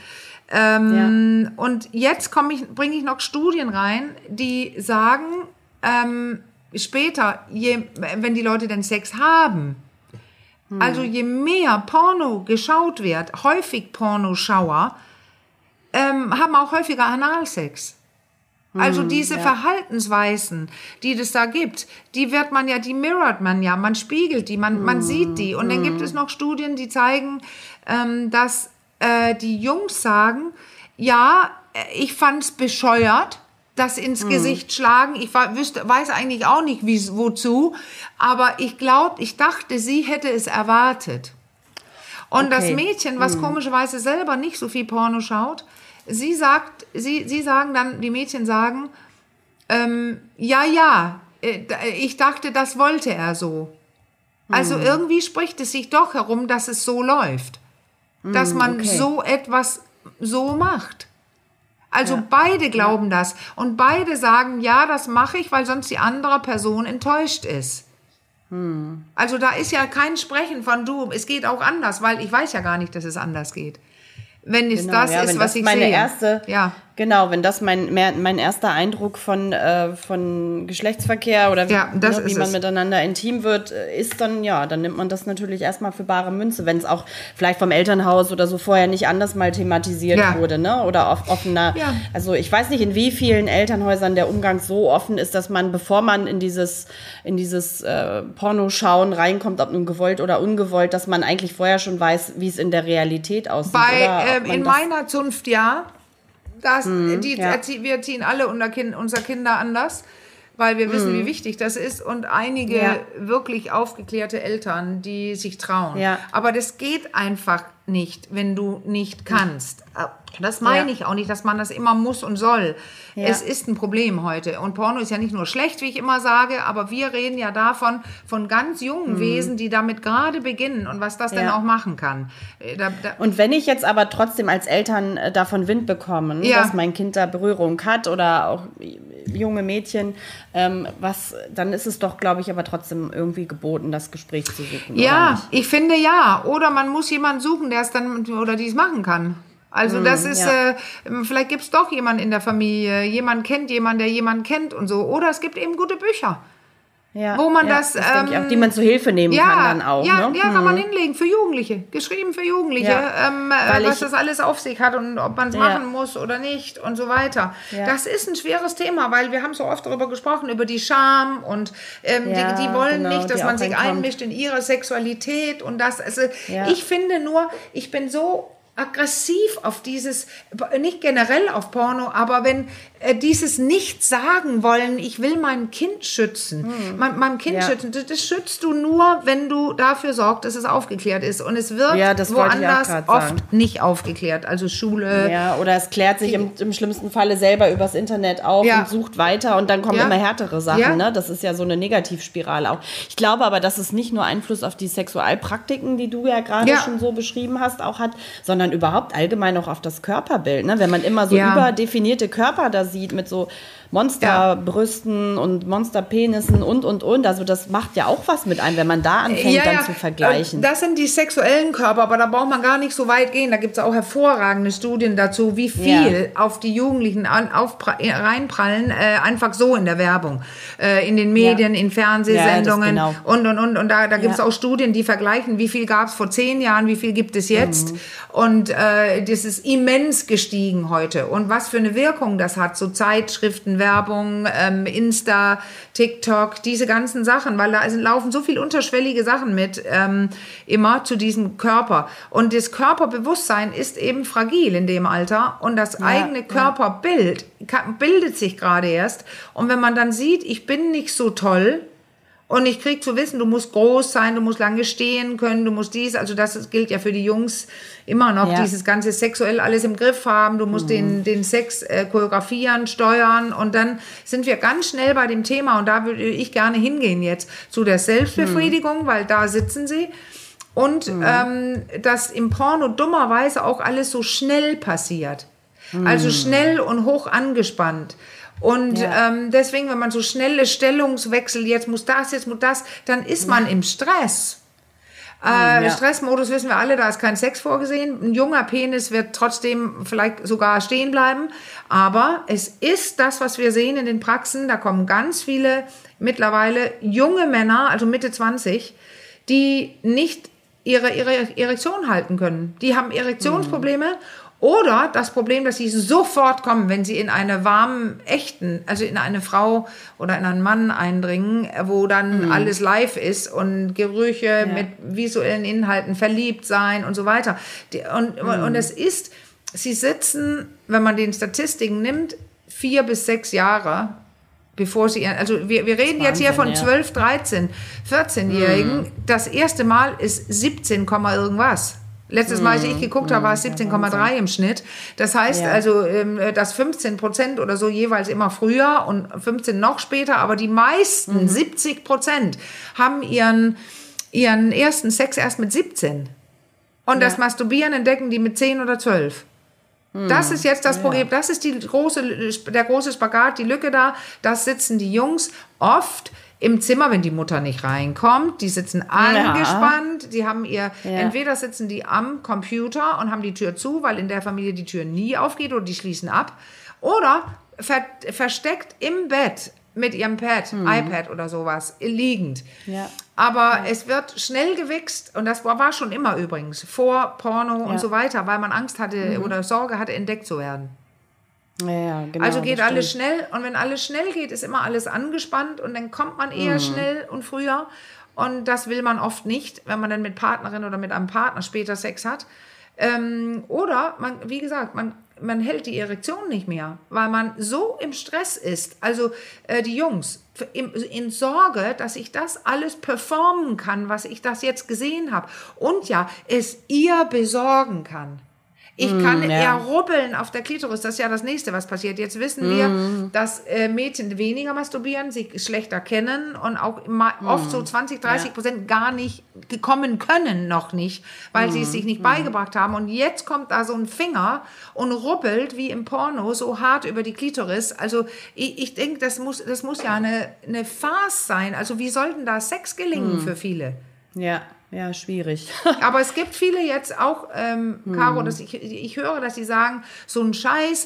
Ähm, Und jetzt komme ich, bringe ich noch Studien rein, die sagen, ähm, später, je, wenn die Leute den Sex haben, also je mehr Porno geschaut wird, häufig Pornoschauer, ähm, haben auch häufiger Analsex. Also diese ja. Verhaltensweisen, die das da gibt, die wird man ja, die mirrort man ja, man spiegelt die, man, man sieht die. Und dann gibt es noch Studien, die zeigen, ähm, dass äh, die Jungs sagen, ja, äh, ich fand's bescheuert, das ins Gesicht schlagen. Ich war, wüsste, weiß eigentlich auch nicht, wie, wozu, aber ich glaube, ich dachte, sie hätte es erwartet. Und Okay. das Mädchen, was komischerweise selber nicht so viel Porno schaut, sie sagt, sie, sie sagen dann, die Mädchen sagen, ähm, ja, ja, äh, ich dachte, das wollte er so. Also irgendwie spricht es sich doch herum, dass es so läuft. Dass man okay. so etwas so macht. Also Ja. beide glauben das. Und beide sagen, ja, das mache ich, weil sonst die andere Person enttäuscht ist. Also da ist ja kein Sprechen von du, es geht auch anders, weil ich weiß ja gar nicht, dass es anders geht. Wenn es Genau, das ja, ist, wenn was das ich meine sehe. erste, ja. Genau, wenn das mein, mehr, mein erster Eindruck von, äh, von Geschlechtsverkehr oder wie, Ja, das ne, wie ist man es. miteinander intim wird, äh, ist dann, ja, dann nimmt man das natürlich erstmal für bare Münze, wenn es auch vielleicht vom Elternhaus oder so vorher nicht anders mal thematisiert Ja. wurde, ne? Oder off, offener. Ja. Also ich weiß nicht, in wie vielen Elternhäusern der Umgang so offen ist, dass man, bevor man in dieses, in dieses äh, Pornoschauen reinkommt, ob nun gewollt oder ungewollt, dass man eigentlich vorher schon weiß, wie es in der Realität aussieht. Bei, oder ob ähm, man in das- meiner Zunft ja. Das, die, ja. erzie- wir erziehen alle unser, kind, unser Kinder anders, weil wir wissen, wie wichtig das ist. Und einige Ja. wirklich aufgeklärte Eltern, die sich trauen. Ja. Aber das geht einfach nicht, wenn du nicht kannst. Das meine Ja. ich auch nicht, dass man das immer muss und soll. Ja. Es ist ein Problem heute. Und Porno ist ja nicht nur schlecht, wie ich immer sage, aber wir reden ja davon, von ganz jungen Wesen, die damit gerade beginnen und was das denn Ja. auch machen kann. Äh, Da, da, Und wenn ich jetzt aber trotzdem als Eltern äh, davon Wind bekomme, Ja. dass mein Kind da Berührung hat oder auch junge Mädchen, ähm, was, dann ist es doch, glaube ich, aber trotzdem irgendwie geboten, das Gespräch zu suchen. oder Ja, nicht? ich finde ja. Oder man muss jemanden suchen, der es dann oder die es machen kann. Also das ist, ja. äh, vielleicht gibt es doch jemanden in der Familie, jemand kennt jemanden, der jemanden kennt und so. Oder es gibt eben gute Bücher. Ja, wo man ja, das, das ähm, denke ich auch, die man zu Hilfe nehmen ja, kann dann auch. Ja, ne? ja, kann man hinlegen für Jugendliche, geschrieben für Jugendliche, Ja, ähm, weil was ich- das alles auf sich hat und ob man es Ja. machen muss oder nicht und so weiter. Ja. Das ist ein schweres Thema, weil wir haben so oft darüber gesprochen, über die Scham und ähm, Ja, die, die wollen genau, nicht, dass die man auch sich reinkommt. einmischt in ihre Sexualität und das. Also Ja. ich finde nur, ich bin so aggressiv auf dieses, nicht generell auf Porno, aber wenn äh, dieses nicht sagen wollen, ich will mein Kind schützen, hm. mein, mein Kind Ja. schützen, das, das schützt du nur, wenn du dafür sorgst, dass es aufgeklärt ist. Und es wird Ja, das wollte ich auch woanders grad oft sagen. nicht aufgeklärt. Also Schule. Ja, oder es klärt sich im, im schlimmsten Falle selber übers Internet auf Ja. und sucht weiter und dann kommen Ja. immer härtere Sachen. Ja. Ne? Das ist ja so eine Negativspirale auch. Ich glaube aber, dass es nicht nur Einfluss auf die Sexualpraktiken, die du ja gerade Ja. schon so beschrieben hast, auch hat, sondern überhaupt allgemein auch auf das Körperbild. Ne? Wenn man immer so Ja. überdefinierte Körper da sieht mit so Monsterbrüsten und Monsterpenissen und, und, und. Also das macht ja auch was mit einem, wenn man da anfängt, dann zu vergleichen. Und das sind die sexuellen Körper, aber da braucht man gar nicht so weit gehen. Da gibt es auch hervorragende Studien dazu, wie viel Ja. auf die Jugendlichen an, auf, reinprallen, äh, einfach so in der Werbung, äh, in den Medien, Ja. in Fernsehsendungen Ja, das genau. und, und, und. Und da, da gibt es Ja. auch Studien, die vergleichen, wie viel gab es vor zehn Jahren, wie viel gibt es jetzt. Mhm. Und äh, das ist immens gestiegen heute. Und was für eine Wirkung das hat, so Zeitschriften, Werbung, ähm, Insta, TikTok, diese ganzen Sachen, weil da sind, laufen so viel unterschwellige Sachen mit, ähm, immer zu diesem Körper. Und das Körperbewusstsein ist eben fragil in dem Alter und das Ja, eigene ja. Körperbild kann, bildet sich gerade erst. Und wenn man dann sieht, ich bin nicht so toll, und ich krieg zu wissen, du musst groß sein, du musst lange stehen können, du musst dies, also das ist, gilt ja für die Jungs immer noch, Ja. dieses ganze sexuell alles im Griff haben, du musst mhm. den, den Sex äh, choreografieren, steuern und dann sind wir ganz schnell bei dem Thema und da würde ich gerne hingehen jetzt zu der Selbstbefriedigung, mhm. weil da sitzen sie und mhm. ähm, dass im Porno dummerweise auch alles so schnell passiert, mhm. also schnell und hoch angespannt. Und Ja. ähm, deswegen, wenn man so schnelle Stellungswechsel, jetzt muss das, jetzt muss das, dann ist man im Stress. Äh, ja. Stressmodus wissen wir alle, da ist kein Sex vorgesehen. Ein junger Penis wird trotzdem vielleicht sogar stehen bleiben. Aber es ist das, was wir sehen in den Praxen. Da kommen ganz viele mittlerweile junge Männer, also Mitte zwanzig, die nicht ihre, ihre Erektion halten können. Die haben Erektionsprobleme. Mhm. Oder das Problem, dass sie sofort kommen, wenn sie in eine warmen, echten, also in eine Frau oder in einen Mann eindringen, wo dann mhm. alles live ist und Gerüche ja. mit visuellen Inhalten, verliebt sein und so weiter. Und, mhm. und es ist, sie sitzen, wenn man den Statistiken nimmt, vier bis sechs Jahre, bevor sie, also wir, wir reden Wahnsinn, jetzt hier von zwölf, dreizehn, vierzehnjährigen. Mhm. Das erste Mal ist siebzehn, irgendwas. Letztes Mal, als ich geguckt habe, war es siebzehn Komma drei im Schnitt. Das heißt ja. also, dass fünfzehn Prozent oder so jeweils immer früher und fünfzehn noch später, aber die meisten, mhm. siebzig Prozent, haben ihren, ihren ersten Sex erst mit siebzehn. Und ja. das Masturbieren entdecken die mit zehn oder zwölf. Mhm. Das ist jetzt das ja. Problem, das ist die große, der große Spagat, die Lücke da. Das sitzen die Jungs oft im Zimmer, wenn die Mutter nicht reinkommt, die sitzen angespannt, ja. die haben ihr, ja. entweder sitzen die am Computer und haben die Tür zu, weil in der Familie die Tür nie aufgeht oder die schließen ab, oder ver versteckt im Bett mit ihrem Pad, hm. iPad oder sowas, liegend. Ja. Aber ja. es wird schnell gewichst und das war, war schon immer übrigens, vor Porno ja. und so weiter, weil man Angst hatte mhm. oder Sorge hatte, entdeckt zu werden. Ja, ja, genau, also geht alles schnell und wenn alles schnell geht, ist immer alles angespannt und dann kommt man eher mhm. schnell und früher und das will man oft nicht, wenn man dann mit Partnerin oder mit einem Partner später Sex hat. Ähm, oder, man, wie gesagt, man, man hält die Erektion nicht mehr, weil man so im Stress ist, also äh, die Jungs, in, in Sorge, dass ich das alles performen kann, was ich das jetzt gesehen habe und ja, es ihr besorgen kann. Ich kann mm, ja. eher rubbeln auf der Klitoris, das ist ja das Nächste, was passiert. Jetzt wissen wir, mm. dass äh, Mädchen weniger masturbieren, sie schlechter kennen und auch immer, mm. oft so zwanzig, dreißig Prozent ja. gar nicht gekommen können, noch nicht, weil mm. sie es sich nicht mm. beigebracht haben. Und jetzt kommt da so ein Finger und rubbelt wie im Porno so hart über die Klitoris. Also ich, ich denke, das muss, das muss ja eine, eine Farce sein. Also wie soll denn da Sex gelingen mm. für viele? Ja. Ja, schwierig. Aber es gibt viele jetzt auch, ähm, Caro, dass ich, ich höre, dass sie sagen, so ein Scheiß,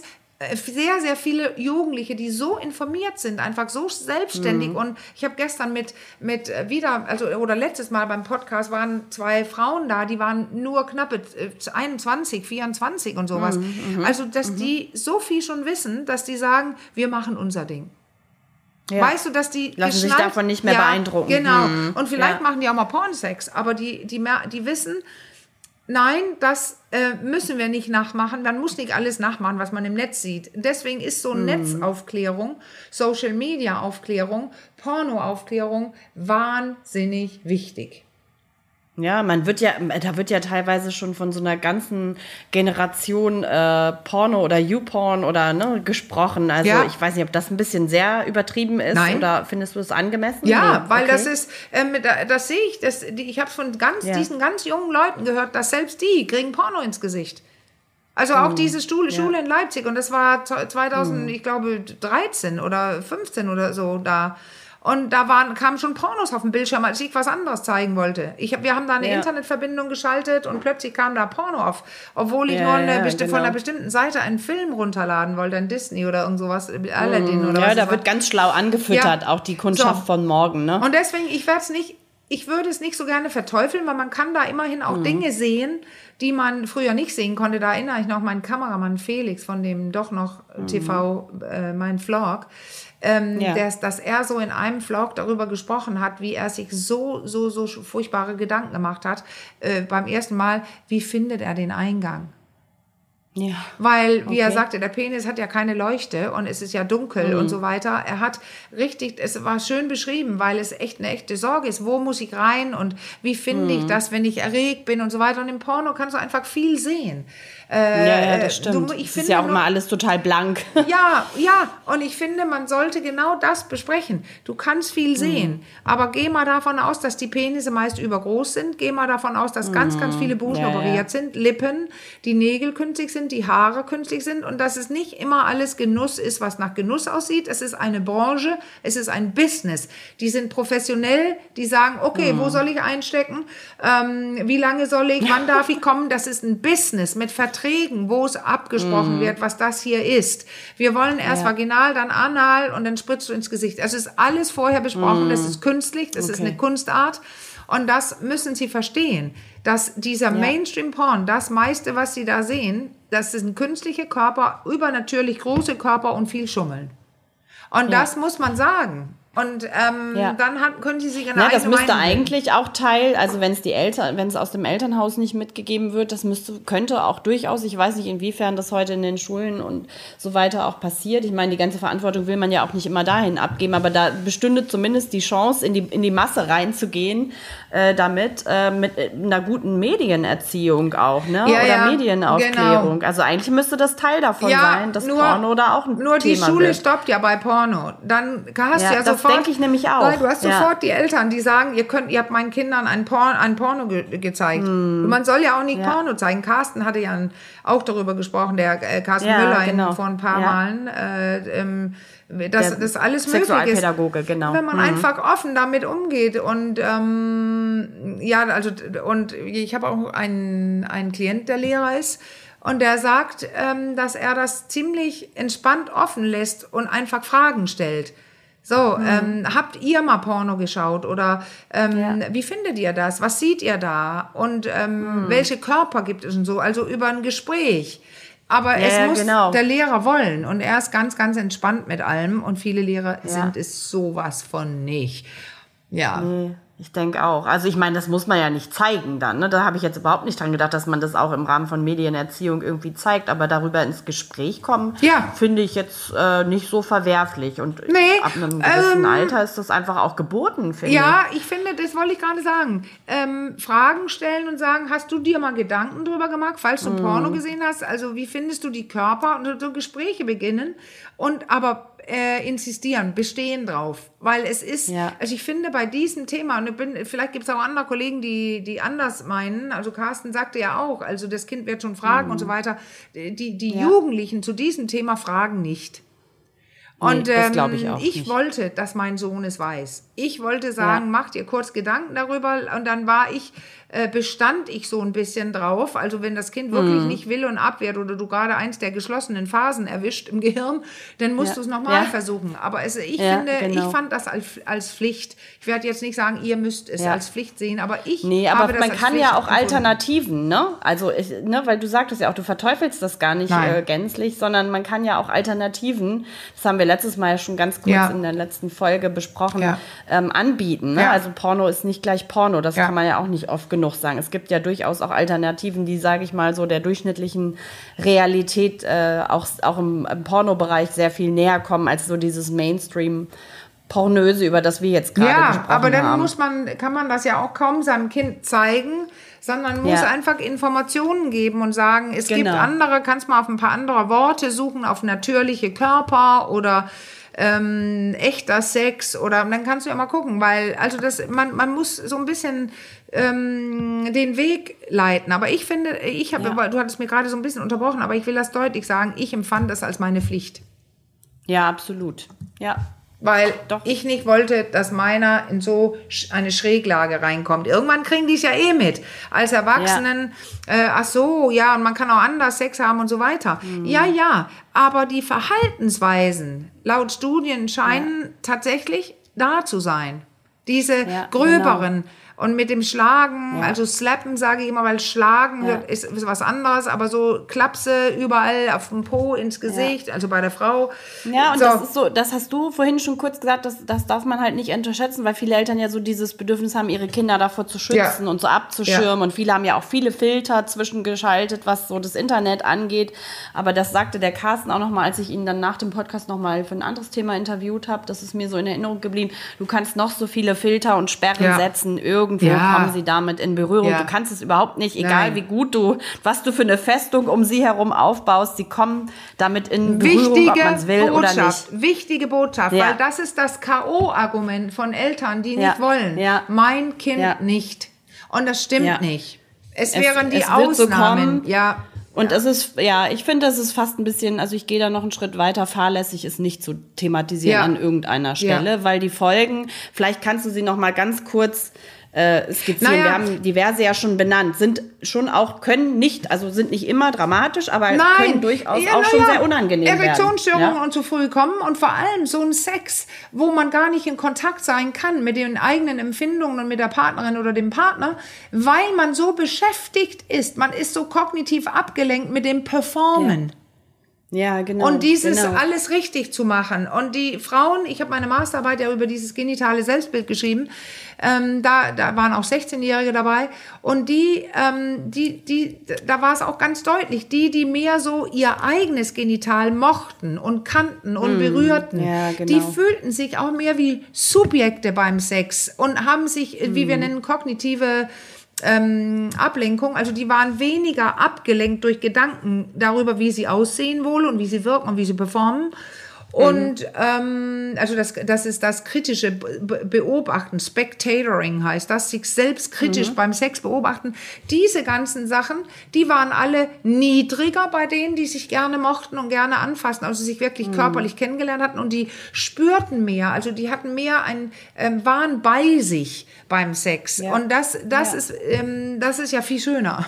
sehr, sehr viele Jugendliche, die so informiert sind, einfach so selbstständig. Mhm. Und ich habe gestern mit, mit wieder, also oder letztes Mal beim Podcast waren zwei Frauen da, die waren nur knappe einundzwanzig, vierundzwanzig und sowas. Mhm. Also, dass mhm. die so viel schon wissen, dass die sagen, wir machen unser Ding. Ja. Weißt du, dass die lassen sich davon nicht mehr ja, beeindrucken. Genau. Mhm. Und vielleicht ja. machen die auch mal Pornsex, aber die, die, die wissen, nein, das äh, müssen wir nicht nachmachen. Man muss nicht alles nachmachen, was man im Netz sieht. Deswegen ist so mhm. Netzaufklärung, Social-Media-Aufklärung, Porno-Aufklärung wahnsinnig wichtig. Ja, man wird ja, da wird ja teilweise schon von so einer ganzen Generation äh, Porno oder YouPorn oder ne, gesprochen. Also ja. ich weiß nicht, ob das ein bisschen sehr übertrieben ist. Nein. Oder findest du es angemessen? Ja, nee. weil okay. das ist, ähm, da, das sehe ich, das, die, ich habe von ganz ja. diesen ganz jungen Leuten gehört, dass selbst die kriegen Porno ins Gesicht. Also auch hm. diese Schule, ja. Schule in Leipzig und das war zweitausend, hm. ich glaube dreizehn oder fünfzehn oder so da. Und da waren, kamen schon Pornos auf dem Bildschirm, als ich was anderes zeigen wollte. Ich hab, wir haben da eine ja. Internetverbindung geschaltet und plötzlich kam da Porno auf. Obwohl ich ja, nur eine, ja, genau. von einer bestimmten Seite einen Film runterladen wollte, ein Disney oder irgend sowas, Aladdin oder ja, was. Ja, da wird ganz schlau angefüttert, ja. auch die Kundschaft so. Von morgen. Ne? Und deswegen, ich werde es nicht, ich würde es nicht so gerne verteufeln, weil man kann da immerhin auch mhm. Dinge sehen, die man früher nicht sehen konnte. Da erinnere ich noch meinen Kameramann Felix von dem doch noch mhm. T V, äh, mein Vlog. Ähm, ja. dass, dass er so in einem Vlog darüber gesprochen hat, wie er sich so, so, so furchtbare Gedanken gemacht hat, äh, beim ersten Mal, wie findet er den Eingang? Ja. Weil, wie okay. er sagte, der Penis hat ja keine Leuchte und es ist ja dunkel mhm. und so weiter. Er hat richtig, es war schön beschrieben, weil es echt eine echte Sorge ist. Wo muss ich rein und wie finde mhm. ich das, wenn ich erregt bin und so weiter. Und im Porno kannst du einfach viel sehen. Äh, ja, ja, das stimmt. Du, ich das finde, ist ja auch immer alles total blank. Ja, ja. Und ich finde, man sollte genau das besprechen. Du kannst viel sehen, mhm. aber geh mal davon aus, dass die Penisse meist übergroß sind. Geh mal davon aus, dass mhm. ganz, ganz viele Busen ja, operiert ja. sind, Lippen, die Nägel künstlich sind, die Haare künstlich sind und dass es nicht immer alles Genuss ist, was nach Genuss aussieht. Es ist eine Branche, es ist ein Business. Die sind professionell, die sagen, okay, mhm. wo soll ich einstecken? Ähm, wie lange soll ich, wann darf ich kommen? Das ist ein Business mit Verträgen, wo es abgesprochen mhm. wird, was das hier ist. Wir wollen erst ja. vaginal, dann anal und dann spritzt du ins Gesicht. Es ist alles vorher besprochen, mhm. das ist künstlich, das okay. ist eine Kunstart. Und das müssen Sie verstehen, dass dieser ja. Mainstream-Porn, das meiste, was Sie da sehen, das sind künstliche Körper, übernatürlich große Körper und viel Schummeln. Und ja. das muss man sagen. Und ähm, ja. dann hat, können Sie sich genau. Ja, das müsste eigentlich auch Teil, also wenn es die Eltern, wenn es aus dem Elternhaus nicht mitgegeben wird, das müsste, könnte auch durchaus, ich weiß nicht, inwiefern das heute in den Schulen und so weiter auch passiert. Ich meine, die ganze Verantwortung will man ja auch nicht immer dahin abgeben, aber da bestünde zumindest die Chance, in die, in die Masse reinzugehen, äh, damit, äh, mit einer guten Medienerziehung auch, ne? Ja, oder ja, Medienaufklärung. Genau. Also eigentlich müsste das Teil davon ja, sein, dass nur, Porno da auch ein nur Thema die Schule wird. Stoppt ja bei Porno. Dann hast ja, du ja das sofort, denke ich nämlich auch. Weil du hast ja. sofort die Eltern, die sagen, ihr könnt, ihr habt meinen Kindern ein, Porn, ein Porno ge- gezeigt. Hm. Und man soll ja auch nicht ja. Porno zeigen. Carsten hatte ja ein, auch darüber gesprochen, der äh, Carsten ja, Müller genau. in, vor ein paar ja. Malen, äh, ähm, dass das alles möglich ist. Sexualpädagoge, genau. Wenn man mhm. einfach offen damit umgeht. Und ähm, ja, also und ich habe auch einen, einen Klient, der Lehrer ist. Und der sagt, ähm, dass er das ziemlich entspannt offen lässt und einfach Fragen stellt. So, mhm. ähm, habt ihr mal Porno geschaut oder ähm, ja. wie findet ihr das? Was seht ihr da? Und ähm, mhm. welche Körper gibt es und so? Also über ein Gespräch. Aber ja, es ja, muss genau. der Lehrer wollen. Und er ist ganz, ganz entspannt mit allem. Und viele Lehrer ja. sind es sowas von nicht. Ja. Nee. Ich denke auch. Also ich meine, das muss man ja nicht zeigen dann. Ne? Da habe ich jetzt überhaupt nicht dran gedacht, dass man das auch im Rahmen von Medienerziehung irgendwie zeigt. Aber darüber ins Gespräch kommen, ja. finde ich jetzt äh, nicht so verwerflich. Und nee, ab einem gewissen ähm, Alter ist das einfach auch geboten, finde ja, ich. Ja, ich finde, das wollte ich gerade sagen. Ähm, Fragen stellen und sagen, hast du dir mal Gedanken drüber gemacht, falls du mm. Porno gesehen hast? Also wie findest du die Körper? Und so Gespräche beginnen. Und aber Äh, insistieren, bestehen drauf, weil es ist, ja. also ich finde bei diesem Thema, und ich bin, vielleicht gibt es auch andere Kollegen, die die anders meinen, also Carsten sagte ja auch, also das Kind wird schon fragen mhm. und so weiter, die, die ja. Jugendlichen zu diesem Thema fragen nicht. Und nee, das ähm, glaube ich auch ich nicht. wollte, dass mein Sohn es weiß. Ich wollte sagen, Ja. mach dir kurz Gedanken darüber. Und dann war ich, äh, bestand ich so ein bisschen drauf. Also wenn das Kind wirklich Mhm. nicht will und abwehrt oder du gerade eins der geschlossenen Phasen erwischt im Gehirn, dann musst Ja. du es nochmal Ja. versuchen. Aber es, ich Ja, finde, genau. ich fand das als, als Pflicht. Ich werde jetzt nicht sagen, ihr müsst es Ja. als Pflicht sehen, aber ich Nee, habe aber das man als kann Pflicht ja auch empfunden. Alternativen, ne? Also, ich, ne, weil du sagtest ja auch, du verteufelst das gar nicht Nein. äh, gänzlich, sondern man kann ja auch Alternativen, das haben wir letztes Mal ja schon ganz kurz Ja. in der letzten Folge besprochen, Ja. ähm, anbieten. Ne? Ja. Also Porno ist nicht gleich Porno, das Ja. kann man ja auch nicht oft genug sagen. Es gibt ja durchaus auch Alternativen, die, sage ich mal, so der durchschnittlichen Realität äh, auch, auch im, im Pornobereich sehr viel näher kommen, als so dieses Mainstream Pornöse, über das wir jetzt gerade Ja, gesprochen aber dann haben. muss man, kann man das ja auch kaum seinem Kind zeigen, sondern muss Ja. einfach Informationen geben und sagen, es gibt Genau. andere, kannst mal auf ein paar andere Worte suchen, auf natürliche Körper oder ähm, echter Sex oder dann kannst du ja mal gucken, weil also das man man muss so ein bisschen ähm, den Weg leiten. Aber ich finde, ich habe, Ja. du hattest mir gerade so ein bisschen unterbrochen, aber ich will das deutlich sagen, ich empfand das als meine Pflicht. Ja, absolut. Ja. Weil Doch. ich nicht wollte, dass meiner in so sch- eine Schräglage reinkommt. Irgendwann kriegen die es ja eh mit. Als Erwachsenen, äh, ach so, ja, und man kann auch anders Sex haben und so weiter. Mhm. Ja, ja, aber die Verhaltensweisen laut Studien scheinen tatsächlich da zu sein. Diese Ja, gröberen. Und mit dem Schlagen, Ja. also slappen sage ich immer, weil Schlagen Ja. ist, ist was anderes, aber so Klapse überall auf dem Po, ins Gesicht, also bei der Frau. Ja, und So. das ist so, das hast du vorhin schon kurz gesagt, das, das darf man halt nicht unterschätzen, weil viele Eltern ja so dieses Bedürfnis haben, ihre Kinder davor zu schützen Ja. und so abzuschirmen. Ja. Und viele haben ja auch viele Filter zwischengeschaltet, was so das Internet angeht. Aber das sagte der Carsten auch nochmal, als ich ihn dann nach dem Podcast nochmal für ein anderes Thema interviewt habe. Das ist mir so in Erinnerung geblieben. Du kannst noch so viele Filter und Sperren Ja. setzen. Irgendwo Ja. kommen sie damit in Berührung. Ja. Du kannst es überhaupt nicht, egal Nein. wie gut du, was du für eine Festung um sie herum aufbaust, sie kommen damit in Berührung, ob man es will oder nicht. Botschaft, wichtige Botschaft, Ja. weil das ist das K O-Argument von Eltern, die Ja. nicht wollen. Ja. Mein Kind Ja. nicht. Und das stimmt Ja. nicht. Es, Es- wären die es wird so Ausnahmen. kommen. Ja. Und es ist, ja, ich finde, das ist fast ein bisschen, also ich gehe da noch einen Schritt weiter, fahrlässig ist nicht zu thematisieren Ja. an irgendeiner Stelle, Ja. weil die Folgen, vielleicht kannst du sie noch mal ganz kurz äh, skizzieren. Naja. Wir haben diverse ja schon benannt, sind schon auch, können nicht, also sind nicht immer dramatisch, aber Nein, können durchaus Ja, auch na schon ja. sehr unangenehm werden. Erektionsstörungen Ja? und zu früh kommen und vor allem so ein Sex, wo man gar nicht in Kontakt sein kann mit den eigenen Empfindungen und mit der Partnerin oder dem Partner, weil man so beschäftigt ist. Man ist so kognitiv abgelenkt mit dem Performen. Ja, genau. Und dieses genau. alles richtig zu machen. Und die Frauen, ich habe meine Masterarbeit ja über dieses genitale Selbstbild geschrieben, ähm, da, da waren auch sechzehnjährige dabei. Und die, ähm, die, die, da war es auch ganz deutlich, die, die mehr so ihr eigenes Genital mochten und kannten und berührten, ja, genau. die fühlten sich auch mehr wie Subjekte beim Sex und haben sich, wie wir nennen, kognitive Ähm, Ablenkung, also die waren weniger abgelenkt durch Gedanken darüber, wie sie aussehen wohl und wie sie wirken und wie sie performen. Und mhm. ähm, also das, das ist das kritische Be- Beobachten, Spectatoring heißt das, sich selbst kritisch mhm. beim Sex beobachten. Diese ganzen Sachen, die waren alle niedriger bei denen, die sich gerne mochten und gerne anfassen, also sich wirklich mhm. körperlich kennengelernt hatten und die spürten mehr, also die hatten mehr ein, ähm, waren bei sich beim Sex. Ja. Und das, das, ja. ist, ähm, das ist ja viel schöner.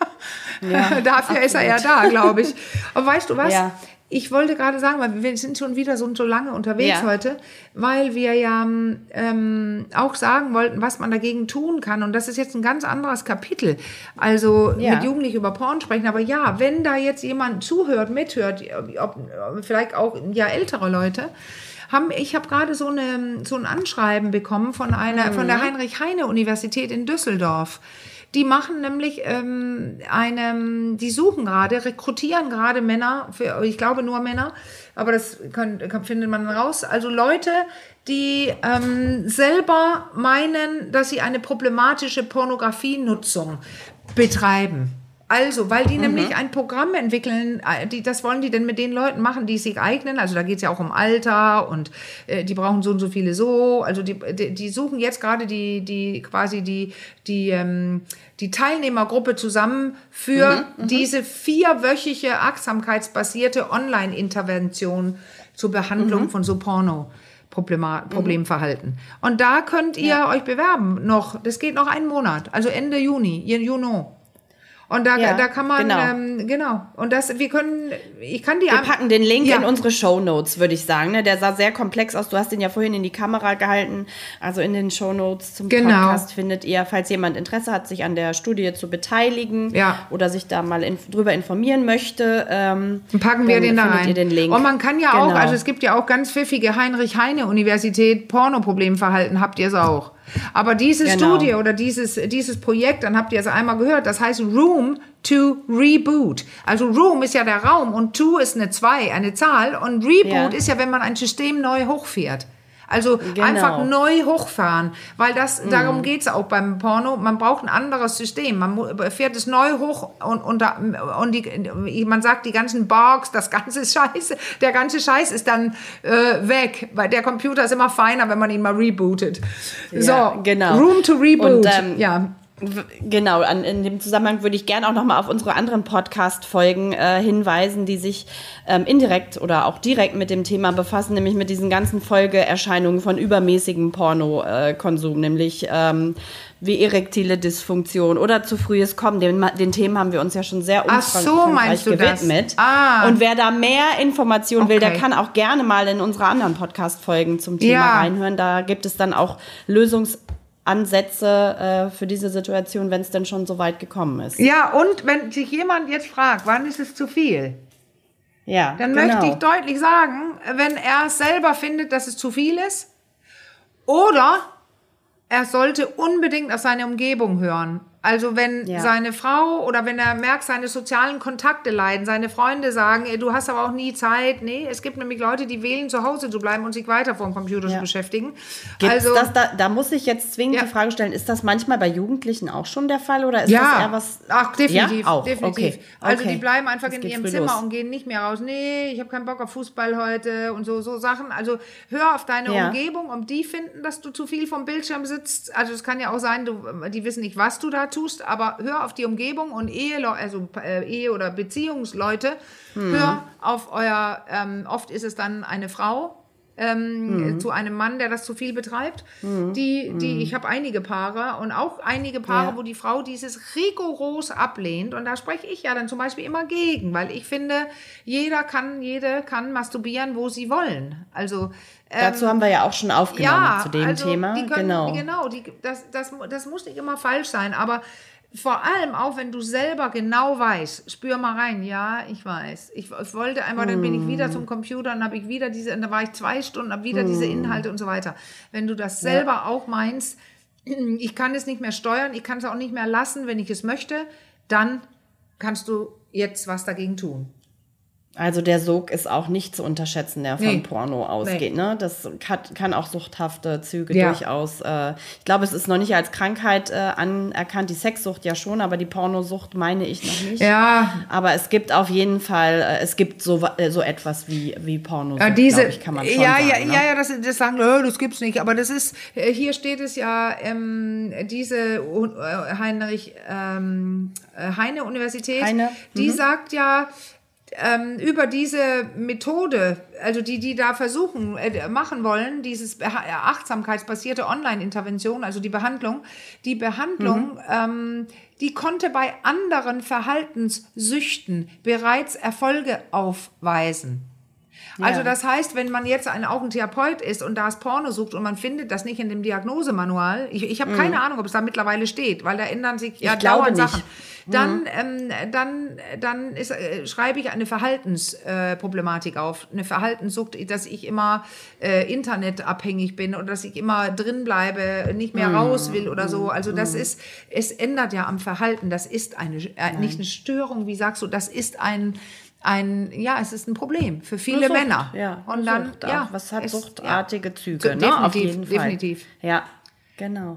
Ja, Dafür absolut. Ist er ja da, glaube ich. Aber weißt du was? Ja. Ich wollte gerade sagen, weil wir sind schon wieder so, so lange unterwegs ja. heute, weil wir ja ähm, auch sagen wollten, was man dagegen tun kann. Und das ist jetzt ein ganz anderes Kapitel. Also ja. mit Jugendlichen über Porn sprechen. Aber ja, wenn da jetzt jemand zuhört, mithört, ob, vielleicht auch ja ältere Leute, haben, ich habe gerade so, eine, so ein Anschreiben bekommen von, einer, mhm. von der Heinrich-Heine-Universität in Düsseldorf. Die machen nämlich ähm, eine, die suchen gerade, rekrutieren gerade Männer, für, ich glaube nur Männer, aber das kann, kann, findet man raus. Also Leute, die ähm, selber meinen, dass sie eine problematische Pornografienutzung betreiben. Also, weil die mhm. nämlich ein Programm entwickeln, die, das wollen die denn mit den Leuten machen, die sich eignen. Also da geht es ja auch um Alter und äh, die brauchen so und so viele so. Also die, die, die suchen jetzt gerade die, die quasi die, die, ähm, die Teilnehmergruppe zusammen für mhm, diese vierwöchige achtsamkeitsbasierte Online-Intervention zur Behandlung mhm. von so Porno-Problemverhalten. Mhm. Und da könnt ihr ja. euch bewerben noch. Das geht noch einen Monat, also Ende Juni, Juni. Und da, ja, da kann man, genau. Ähm, genau. Und das, wir können, ich kann die... Wir packen den Link ja. in unsere Shownotes, würde ich sagen. Ne? Der sah sehr komplex aus. Du hast den ja vorhin in die Kamera gehalten. Also in den Shownotes zum genau. Podcast findet ihr, falls jemand Interesse hat, sich an der Studie zu beteiligen ja. oder sich da mal in, drüber informieren möchte, ähm, dann packen wir den da rein. Ihr den Link. Und man kann ja genau. auch, also es gibt ja auch ganz pfiffige Heinrich-Heine-Universität, Pornoproblemverhalten, habt ihr es auch. Aber diese genau. Studie oder dieses, dieses Projekt, dann habt ihr es einmal gehört, das heißt Room to Reboot. Also Room ist ja der Raum und to ist eine zwei, eine Zahl und Reboot ja. ist ja, wenn man ein System neu hochfährt. Also genau. einfach neu hochfahren, weil das, mm. darum geht's auch beim Porno. Man braucht ein anderes System. Man fährt es neu hoch und, und, da, und die, man sagt, die ganzen Bugs, das ganze Scheiße, der ganze Scheiß ist dann äh, weg, weil der Computer ist immer feiner, wenn man ihn mal rebootet. Ja, so, genau. Room to Reboot. Und, ähm, ja. Genau, an, in dem Zusammenhang würde ich gerne auch nochmal auf unsere anderen Podcast-Folgen äh, hinweisen, die sich ähm, indirekt oder auch direkt mit dem Thema befassen, nämlich mit diesen ganzen Folgeerscheinungen von übermäßigem Pornokonsum, nämlich ähm, wie erektile Dysfunktion oder zu frühes Kommen. Den, den Themen haben wir uns ja schon sehr umfangreich so, gewidmet. Ah. Und wer da mehr Informationen okay. will, der kann auch gerne mal in unsere anderen Podcast-Folgen zum Thema ja. reinhören. Da gibt es dann auch Lösungs Ansätze äh, für diese Situation, wenn es denn schon so weit gekommen ist. Ja, und wenn sich jemand jetzt fragt, wann ist es zu viel? Ja, dann genau. möchte ich deutlich sagen, wenn er selber findet, dass es zu viel ist, oder er sollte unbedingt auf seine Umgebung hören. Also wenn ja. seine Frau oder wenn er merkt, seine sozialen Kontakte leiden, seine Freunde sagen, ey, du hast aber auch nie Zeit. Nee, es gibt nämlich Leute, die wählen, zu Hause zu bleiben und sich weiter vor dem Computer ja. zu beschäftigen. Gibt's also das, da, da muss ich jetzt zwingend ja. die Frage stellen, ist das manchmal bei Jugendlichen auch schon der Fall oder ist ja. das eher was... Ach, definitiv. Ja? Auch. definitiv. Okay. Also okay. die bleiben einfach das in ihrem Zimmer los. und gehen nicht mehr raus. Nee, ich habe keinen Bock auf Fußball heute und so, so Sachen. Also hör auf deine ja. Umgebung, um die finden, dass du zu viel vom Bildschirm sitzt. Also es kann ja auch sein, du, die wissen nicht, was du da tust, aber hör auf die Umgebung und Ehe, also äh, Ehe- oder Beziehungsleute, hm. hör auf euer, ähm, oft ist es dann eine Frau, ähm, hm. zu einem Mann, der das zu viel betreibt. Hm. Die, die, hm. ich habe einige Paare und auch einige Paare, ja. wo die Frau dieses rigoros ablehnt und da spreche ich ja dann zum Beispiel immer gegen, weil ich finde, jeder kann, jede kann masturbieren, wo sie wollen. Also dazu haben wir ja auch schon aufgenommen ja, zu dem also Thema. Die können, genau, genau die, das, das, das muss nicht immer falsch sein, aber vor allem auch, wenn du selber genau weißt, spür mal rein, ja, ich weiß. Ich, ich wollte einmal, dann bin ich wieder zum Computer, dann habe ich wieder diese, dann war ich zwei Stunden, habe wieder diese Inhalte und so weiter. Wenn du das selber ja. auch meinst, ich kann es nicht mehr steuern, ich kann es auch nicht mehr lassen, wenn ich es möchte, dann kannst du jetzt was dagegen tun. Also der Sog ist auch nicht zu unterschätzen, der von nee. Porno ausgeht. Nee. Ne? Das kann, kann auch suchthafte Züge ja. durchaus. Äh, ich glaube, es ist noch nicht als Krankheit äh, anerkannt, die Sexsucht ja schon, aber die Pornosucht meine ich noch nicht. Ja. Aber es gibt auf jeden Fall, äh, es gibt so, äh, so etwas wie, wie Pornosucht, ja, diese, ich, kann man schon ja, sagen. Ja, ne? ja, ja, das, das sagen, oh, das gibt's nicht. Aber das ist, hier steht es ja, ähm, diese äh, Heinrich ähm, Heine Universität, Heine. die Mhm. sagt ja, Ähm, über diese Methode, also die, die da versuchen, äh, machen wollen, dieses achtsamkeitsbasierte Online-Intervention, also die Behandlung, die Behandlung, mhm. ähm, die konnte bei anderen Verhaltenssüchten bereits Erfolge aufweisen. Ja. Also das heißt, wenn man jetzt ein, auch ein Therapeut ist und da es Porno sucht und man findet das nicht in dem Diagnosemanual, ich, ich habe mhm. keine Ahnung, ob es da mittlerweile steht, weil da ändern sich ja dauernd Sachen. Dann, mhm. ähm, dann, dann ist, äh, schreibe ich eine Verhaltensproblematik äh, auf, eine Verhaltenssucht, dass ich immer äh, internetabhängig bin oder dass ich immer drin bleibe, nicht mehr mhm. raus will oder so. Also das ist, es ändert ja am Verhalten. Das ist eine, äh, nicht eine Störung, wie sagst du, das ist ein Ein, ja, es ist ein Problem für viele Sucht, Männer. Ja, und dann, Sucht ja, was hat es, suchtartige ja. Züge, So, ne? definitiv, Auf jeden Fall. definitiv. Ja, genau.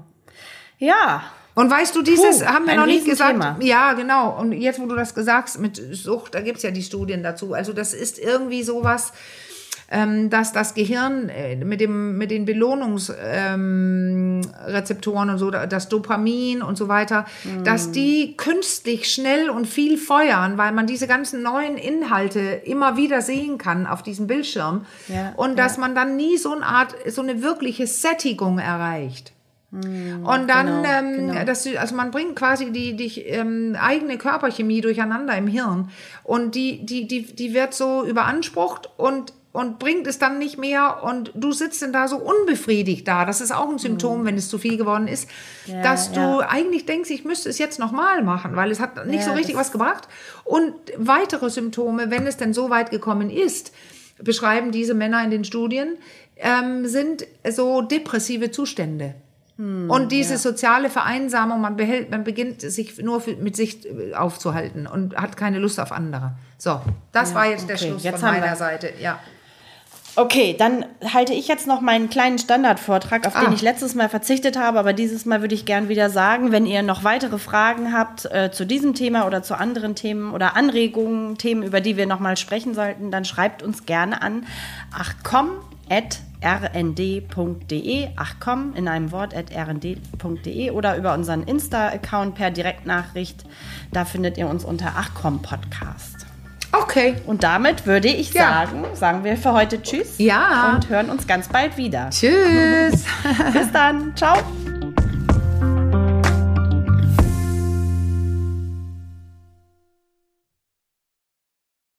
Ja. Und weißt du, dieses Puh, haben wir ein noch nicht gesagt. Riesenthema. Ja, genau. Und jetzt, wo du das gesagt hast mit Sucht, da gibt's ja die Studien dazu. Also das ist irgendwie sowas, ähm, dass das Gehirn äh, mit, dem, mit den Belohnungsrezeptoren ähm, und so, das Dopamin und so weiter, mm. dass die künstlich schnell und viel feuern, weil man diese ganzen neuen Inhalte immer wieder sehen kann auf diesem Bildschirm ja, und dass ja. man dann nie so eine Art, so eine wirkliche Sättigung erreicht. Und dann, genau, ähm, genau. Das, also man bringt quasi die, die ähm, eigene Körperchemie durcheinander im Hirn und die, die, die, die wird so überansprucht und, und bringt es dann nicht mehr und du sitzt dann da so unbefriedigt da. Das ist auch ein Symptom, mhm. wenn es zu viel geworden ist, ja, dass du ja. eigentlich denkst, ich müsste es jetzt nochmal machen, weil es hat nicht ja, so richtig was gebracht. Und weitere Symptome, wenn es denn so weit gekommen ist, beschreiben diese Männer in den Studien, ähm, sind so depressive Zustände. Hm, und diese ja. soziale Vereinsamung, man behält, man beginnt sich nur für, mit sich aufzuhalten und hat keine Lust auf andere. So, das ja, war jetzt okay. der Schluss jetzt von meiner wir. Seite. Ja. Okay, dann halte ich jetzt noch meinen kleinen Standardvortrag, auf ah. den ich letztes Mal verzichtet habe, aber dieses Mal würde ich gern wieder sagen, wenn ihr noch weitere Fragen habt äh, zu diesem Thema oder zu anderen Themen oder Anregungen, Themen, über die wir noch mal sprechen sollten, dann schreibt uns gerne an ach komm at r n d punkt d e, ach komm, in einem Wort, at r n d punkt d e oder über unseren Insta-Account per Direktnachricht. Da findet ihr uns unter ach komm Podcast. Okay. Und damit würde ich ja. sagen, sagen wir für heute Tschüss. Ja. Und hören uns ganz bald wieder. Tschüss. Bis dann. Ciao.